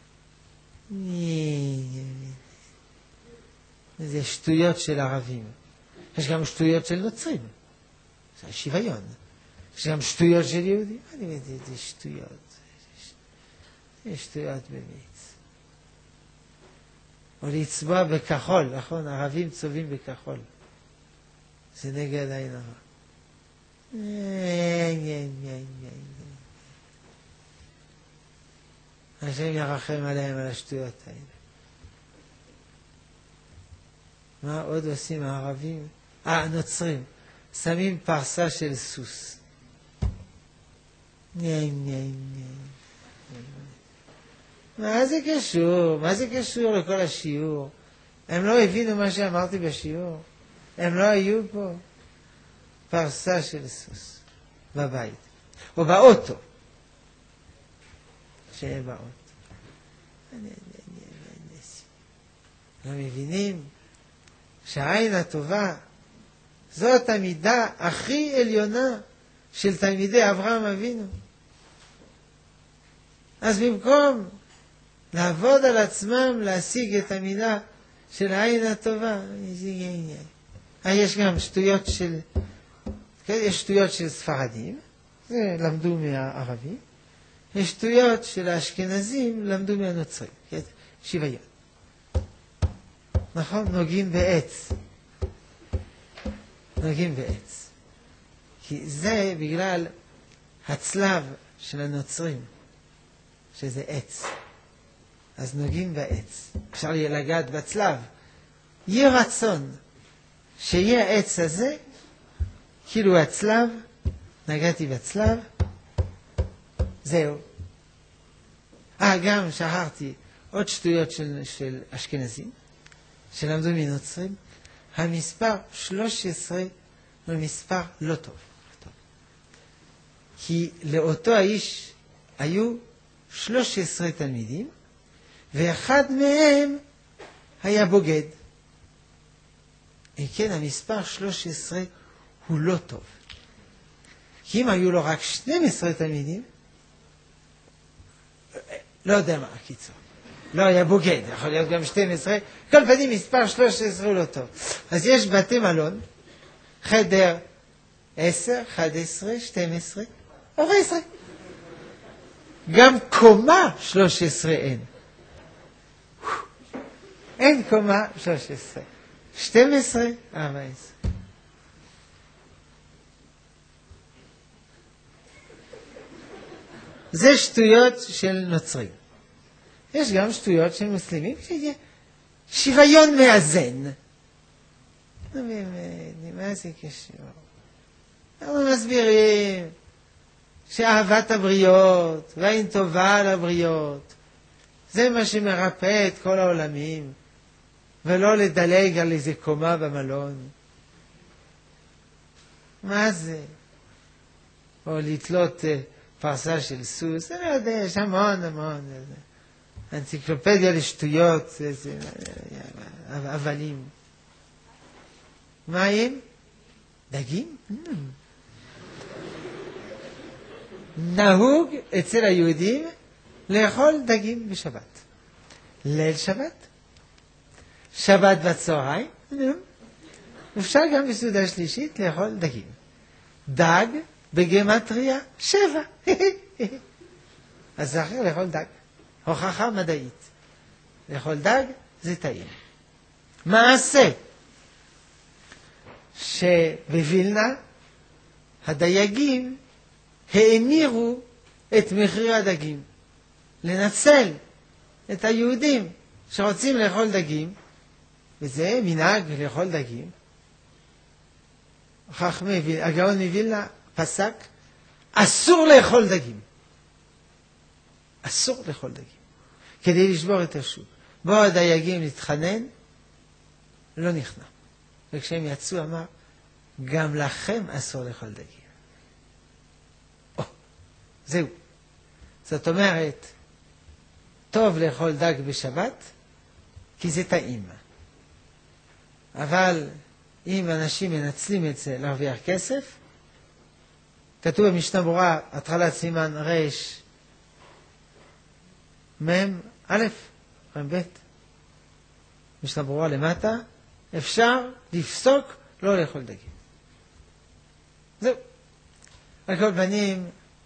זה שטויות של ערבים. יש גם שטויות של נוצרים. זה שוויון. יש גם שטויות של יהודים. אני יודע, זה שטויות. זה שטויות באמת. או לצבוע בכחול, נכון? ערבים צובעים בכחול. זה נגד עין הרע. השם ירחם עליהם על השטויות האלה. מה עוד עושים הערבים? הנוצרים. שמים פרסה של סוס. מה זה קשור? מה זה קשור לכל השיעור? הם לא הבינו מה שאמרתי בשיעור. הם לא היו פה. פרסה של סוס. בבית. או באוטו. שיהיה באוטו. לא מבינים שהעין הטובה זאת המידה הכי עליונה של תלמידי אברהם אבינו. אז במקום לעבוד על עצמם להשיג את המידה של העין הטובה, יש גם שטויות של ספרדים, זה למדו מהערבים, יש שטויות של האשכנזים, למדו מהנוצרים, שוויון. נכון? נוגעים בעץ. נוגעים בעץ. כי זה בגלל הצלב של הנוצרים, שזה עץ. אז נוגעים בעץ. אפשר לגעת בצלב. יהיה רצון שיהיה העץ הזה, כאילו הצלב, נגעתי בצלב, זהו. גם שכחתי עוד שטויות של אשכנזים, שלמדו מנוצרים. המספר 13 הוא מספר לא טוב. כי לאותו האיש היו 13 תלמידים, ואחד מהם היה בוגד. כן, המספר 13 הוא לא טוב. כי אם היו לו רק 12 תלמידים, לא יודע מה הקיצור. לא היה בוגד, יכול להיות גם 12. כל פנים מספר 13 הוא לא טוב. אז יש בתי מלון, חדר 10, 11, 12, 14. גם קומה 13 אין. אין קומה 13. 12, 14. זה שטויות של נוצרים. יש גם שטויות של מוסלמים, שיהיה שוויון מאזן. מה זה קשור? אנחנו מסבירים שאהבת הבריות והעין טובה על הבריות זה מה שמרפא את כל העולמים, ולא לדלג על איזה קומה במלון. מה זה? או לתלות פרסה של סוס, אני לא יודע, יש המון. אנציקלופדיה לשטויות, אבלים. מים? דגים? נהוג אצל היהודים לאכול דגים בשבת. ליל שבת? שבת בצהריים? אפשר גם בסעודה שלישית לאכול דגים. דג בגמטריה 7. אז זה אחר לאכול דג. הוכחה מדעית. לאכול דג זה טעים. מעשה שבווילנה הדייגים האמירו את מחיר הדגים. לנצל את היהודים שרוצים לאכול דגים, וזה מנהג לאכול דגים. הגאון מווילנה פסק, אסור לאכול דגים. אסור לאכול דגים. כדי לשבור את השוק. בואו הדייגים להתחנן, לא נכנע. וכשהם יצאו אמר, גם לכם אסור לאכול דגים. זהו. זאת אומרת, טוב לאכול דג בשבת, כי זה טעים. אבל אם אנשים מנצלים את זה להרוויח כסף, כתוב במשנה ברורה, התחלת סימן רש, מם, א', רם ב', משנה ברורה למטה, אפשר לפסוק לא לאכול דגים. זהו. על כל פנים,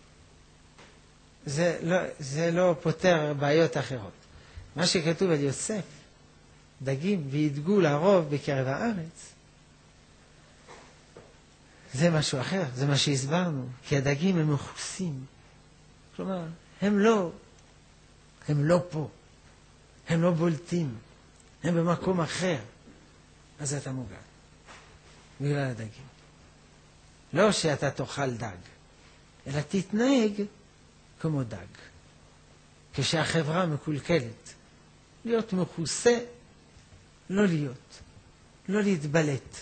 זה לא פותר בעיות אחרות. מה שכתוב על יוסף, דגים וידגו לרוב בקרב הארץ, זה משהו אחר, זה מה שהסברנו, כי הדגים הם מכוסים. כלומר, הם לא פה, הם לא בולטים, הם במקום אחר, אז אתה מוגן, בגלל הדגים. לא שאתה תאכל דג, אלא תתנהג כמו דג. כשהחברה מקולקלת, להיות מכוסה, לא להיות, לא להתבלט,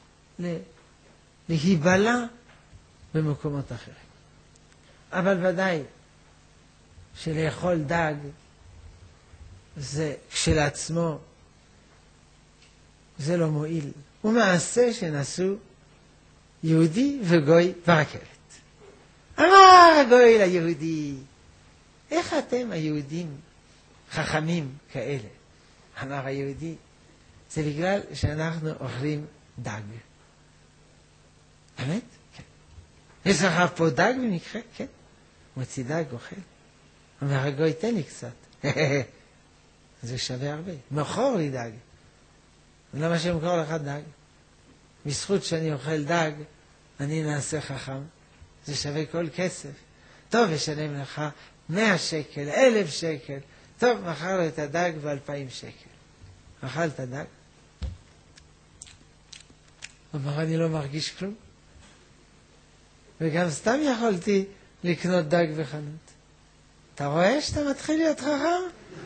להיבלע במקומות אחרים. אבל ודאי שלאכול דג זה כשלעצמו זה לא מועיל. הוא מעשה שנסו יהודי וגוי ברכבת. אמר הגוי ליהודי, איך אתם היהודים חכמים כאלה? אמר היהודי, זה בגלל שאנחנו אוכלים דג. באמת? כן. יש לך פה דג במקרה? כן. מוציא דג, אוכל. אומר הגוי, תן לי קצת. זה שווה הרבה. מוכר לי דג. למה שמוכר לך דג? בזכות שאני אוכל דג, אני נעשה חכם. זה שווה כל כסף. טוב, ישלם לך 100 שקל, 1,000 שקל. טוב, מכר לו את הדג ב2,000 שקל. אכלת דג? אמר, אני לא מרגיש כלום. וגם סתם יכולתי לקנות דג בחנות. אתה רואה שאתה מתחיל להיות חכם?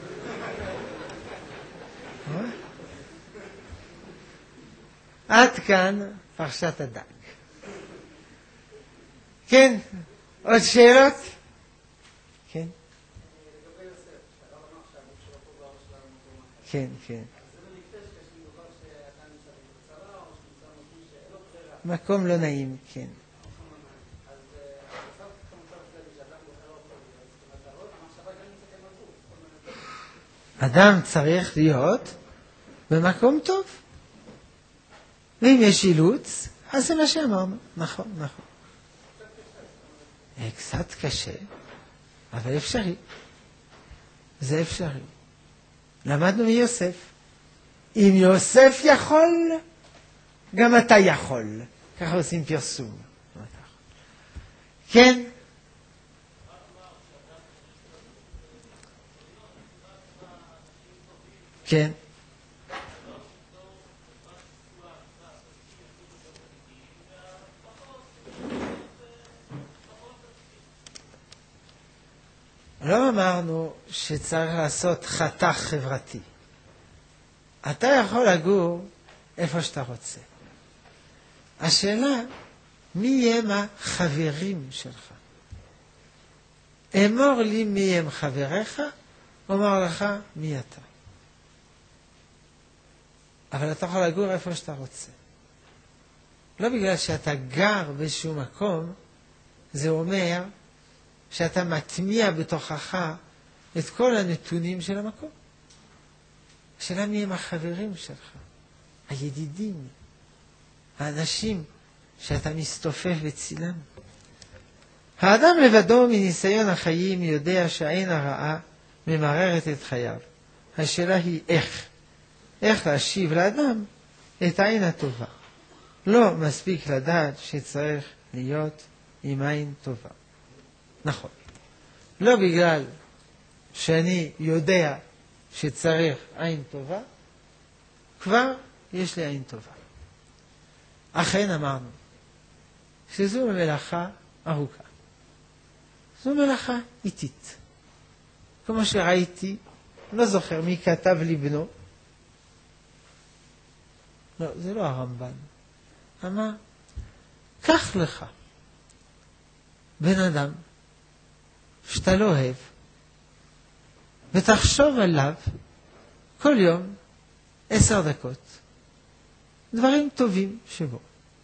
עד כאן פרשת הדג. כן, עוד שאלות? כן. כן, כן. מקום לא נעים, כן. אדם צריך להיות במקום טוב. ואם יש אילוץ, אז זה מה שאמרנו. נכון, נכון. קצת קשה, אבל אפשרי. זה אפשרי. למדנו מיוסף. אם יוסף יכול, גם אתה יכול. ככה עושים פרסום. כן? כן. לא אמרנו שצריך לעשות חתך חברתי. אתה יכול לגור איפה שאתה רוצה. השאלה, מי הם החברים שלך? אמור לי מי הם חבריך, אומר לך מי אתה. אבל אתה יכול לגור איפה שאתה רוצה. לא בגלל שאתה גר באיזשהו מקום, זה אומר שאתה מטמיע בתוכך את כל הנתונים של המקום. השאלה מי הם החברים שלך, הידידים, האנשים שאתה מסתופף בצילם. האדם לבדו מניסיון החיים יודע שהעין הרעה ממררת את חייו. השאלה היא איך להשיב לאדם את העין הטובה. לא מספיק לדעת שצריך להיות עם עין טובה. נכון. לא בגלל שאני יודע שצריך עין טובה, כבר יש לי עין טובה. אכן אמרנו שזו מלאכה ארוכה. זו מלאכה איטית. כמו שראיתי, לא זוכר מי כתב לבנו, לא, זה לא הרמב"ן. אמר, קח לך בן אדם שאתה לא אוהב, ותחשוב עליו כל יום 10 דקות. דברים טובים שבו.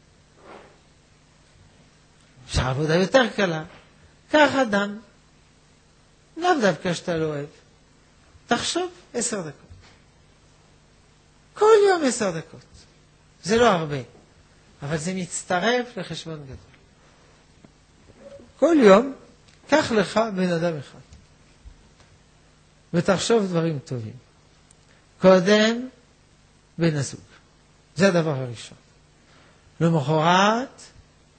אפשר עבודה יותר קלה. קח אדם, לאו דווקא שאתה לא אוהב. תחשוב 10 דקות. כל יום 10 דקות. זה לא הרבה, אבל זה מצטרף לחשבון גדול. כל יום, קח לך בן אדם אחד. ותחשוב דברים טובים. קודם, בן הזוג. זה הדבר הראשון. למחרת,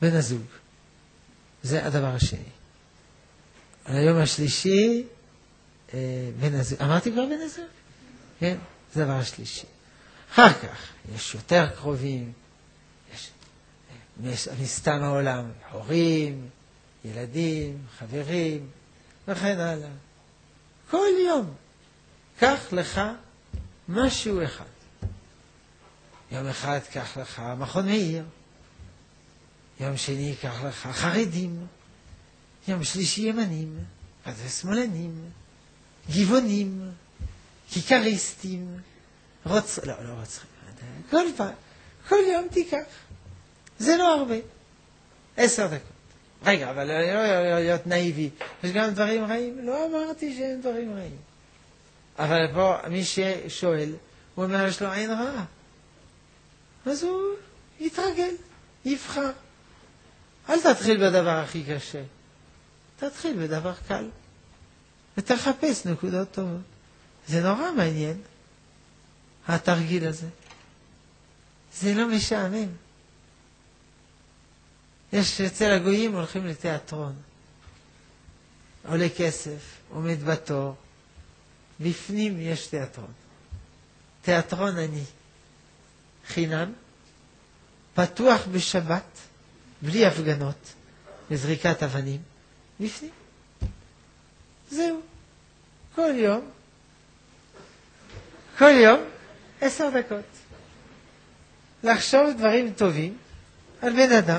בן הזוג. זה הדבר השני. על היום השלישי, בן הזוג. אמרתי כבר בן הזוג? כן, זה הדבר השלישי. אחר כך, יש יותר קרובים, יש מסתם העולם, הורים, ילדים, חברים, וכן הלאה. כל יום, קח לך משהו אחד. יום אחד קח לך מכון מאיר, יום שני קח לך חרדים, יום שלישי ימנים, אז שמאלנים, גבעונים, כיכריסטים, לא רוצחים, כל יום תיקח. זה לא הרבה. 10 דקות. רגע, אבל לא להיות נאיבי. יש גם דברים רעים? לא אמרתי שאין דברים רעים. אבל פה מי ששואל, הוא אומר יש לו עין רעה. אז הוא יתרגל, יבחר. אל תתחיל בדבר הכי קשה. תתחיל בדבר קל. ותחפש נקודות טובות. זה נורא מעניין, התרגיל הזה. זה לא משעמם. יש אצל הגויים הולכים לתיאטרון. עולה כסף, עומד בתור. בפנים יש תיאטרון. תיאטרון עני. חינם. פתוח בשבת. בלי הפגנות. וזריקת אבנים. בפנים. זהו. כל יום 10 דקות. לחשוב דברים טובים על בן אדם.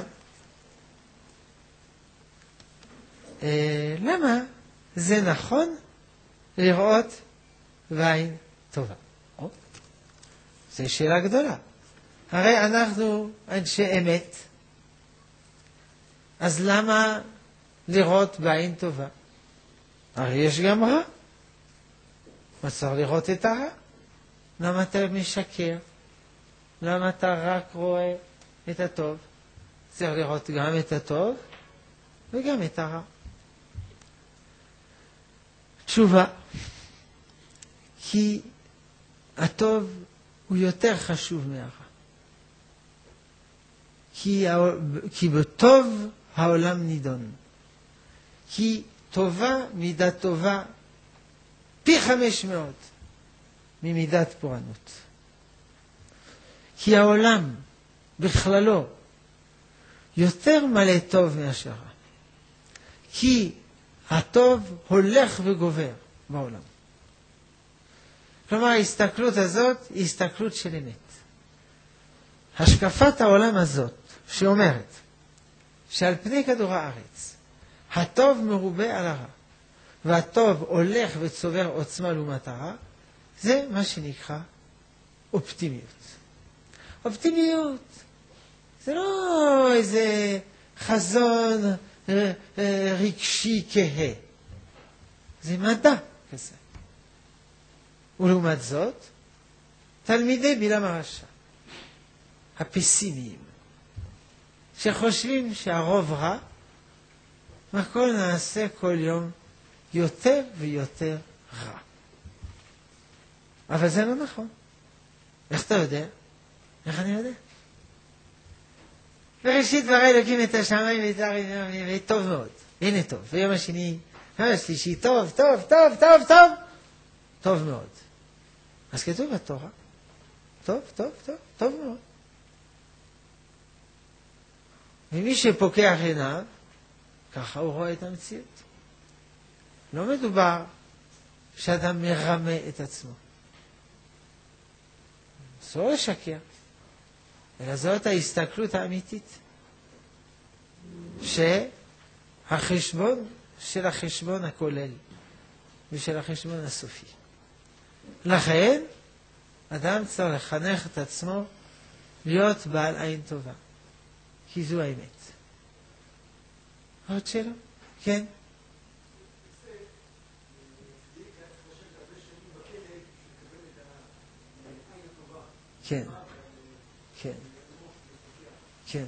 למה זה נכון לראות בעין טובה? זו שאלה גדולה. הרי אנחנו אנשי אמת, אז למה לראות בעין טובה? הרי יש גם רע. מה צריך לראות את הרע? למה אתה משקר? למה אתה רק רואה את הטוב? צריך לראות גם את הטוב וגם את הרע. תשובה, כי הטוב הוא יותר חשוב מהרע. כי בטוב העולם נידון. כי טובה, מידה טובה, פי 500 ממידת פורענות. כי העולם בכללו יותר מלא טוב מאשר רע. כי הטוב הולך וגובר בעולם. כלומר, ההסתכלות הזאת היא הסתכלות של אמת. השקפת העולם הזאת, שאומרת שעל פני כדור הארץ, הטוב מרובה על הרע, והטוב הולך וצובר עוצמה לעומת הרע, זה מה שנקרא אופטימיות. אופטימיות זה לא איזה חזון רגשי כהה. זה מדע כזה. ולעומת זאת, תלמידי בלעם הרשע, הפסימיים, שחושבים שהרוב רע, והכל נעשה כל יום יותר ויותר רע. אבל זה לא נכון. איך אתה יודע? איך אני יודע? בראשית ברא אלוקים את השמיים ואת הארץ, וטוב מאוד. הנה טוב. ויום השני, יום השלישי, טוב, טוב, טוב, טוב, טוב. טוב מאוד. אז כתוב בתורה, טוב, טוב, טוב, טוב מאוד. ומי שפוקח עיניו, ככה הוא רואה את המציאות. לא מדובר שאדם מרמה את עצמו. אסור לשקר. אלא זאת ההסתכלות האמיתית. שהחשבון של החשבון הכולל ושל החשבון הסופי. לכן, אדם צריך לחנך את עצמו להיות בעל עין טובה. כי זו האמת. עוד שאלה? כן? כן. כן. כן.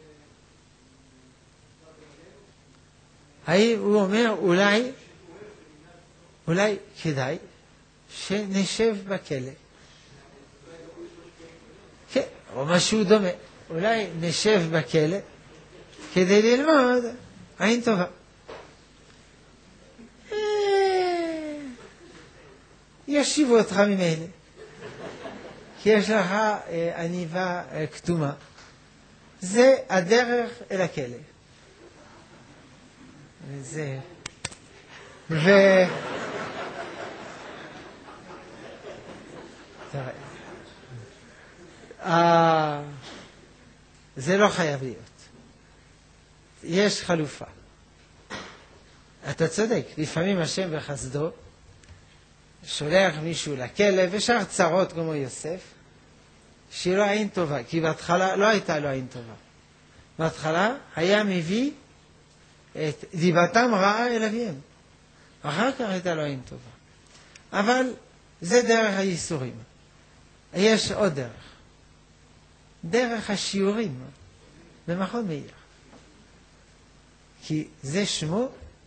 הוא אומר, אולי כדאי שנשב בכלא. כן, או משהו דומה. אולי נשב בכלא כדי ללמוד עין טובה. ישיבו אותך ממילא, כי יש לך עניבה כתומה. זה הדרך אל הכלא. וזה... זה לא חייב להיות. יש חלופה. אתה צודק, לפעמים השם בחסדו שולח מישהו לכלא ושאר צרות כמו יוסף, שיהיה לו עין טובה, כי בהתחלה לא הייתה לו עין טובה. בהתחלה היה מביא את דיבתם רעה אל אביהם. אחר כך הייתה לו עין טובה. אבל זה דרך הייסורים. יש עוד דרך. דרך השיעורים במכון מאיר. כי זה שמו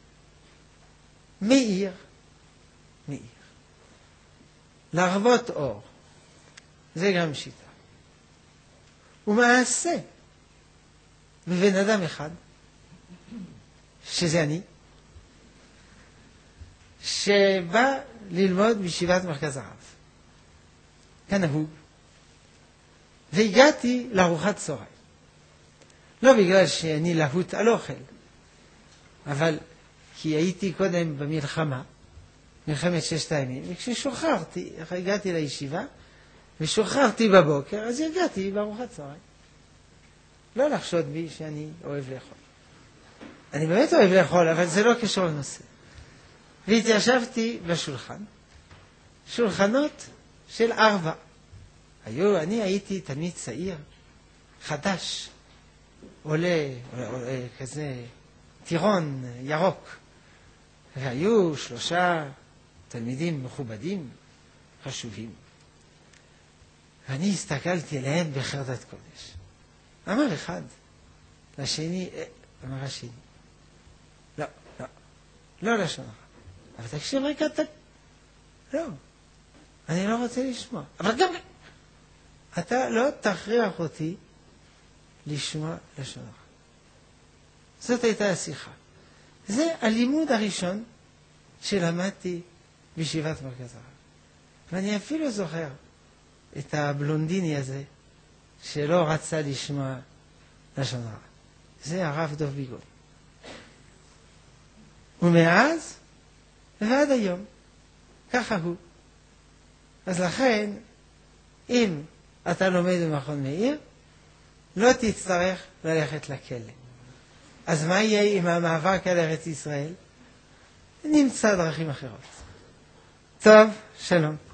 מאיר. מאיר. להרבות אור. זה גם שיטה. ומעשה בבן אדם אחד, שזה אני, שבא ללמוד בישיבת מרכז הרב. כנהוג. והגעתי לארוחת צהריים. לא בגלל שאני להוט על אוכל, אבל כי הייתי קודם במלחמה, מלחמת ששת הימים, וכששוחררתי, הגעתי לישיבה, ושוחררתי בבוקר, אז הגעתי בארוחת צהריים. לא לחשוד בי שאני אוהב לאכול. אני באמת אוהב לאכול, אבל זה לא קשור לנושא. והתיישבתי בשולחן, שולחנות של 4. אני הייתי תלמיד צעיר, חדש, עולה כזה טירון ירוק. והיו 3 תלמידים מכובדים, חשובים. ואני הסתכלתי עליהם בחרדת קודש. אמר אחד לשני, אמר השני, לא לשון הרע. אבל תקשיב רגע, לא, אני לא רוצה לשמוע. אבל גם אתה לא תכריח אותי לשמוע לשון הרע. זאת הייתה השיחה. זה הלימוד הראשון שלמדתי בישיבת מרכז הרב. ואני אפילו זוכר את הבלונדיני הזה שלא רצה לשמוע לשון הרע. זה הרב דב ביגון. ומאז ועד היום ככה הוא. אז לכן אם אתה לומד במכון מאיר לא תצטרך ללכת לכלא. אז מה יהיה עם המאבק על ארץ ישראל? נמצא דרכים אחרות. טוב, שלום.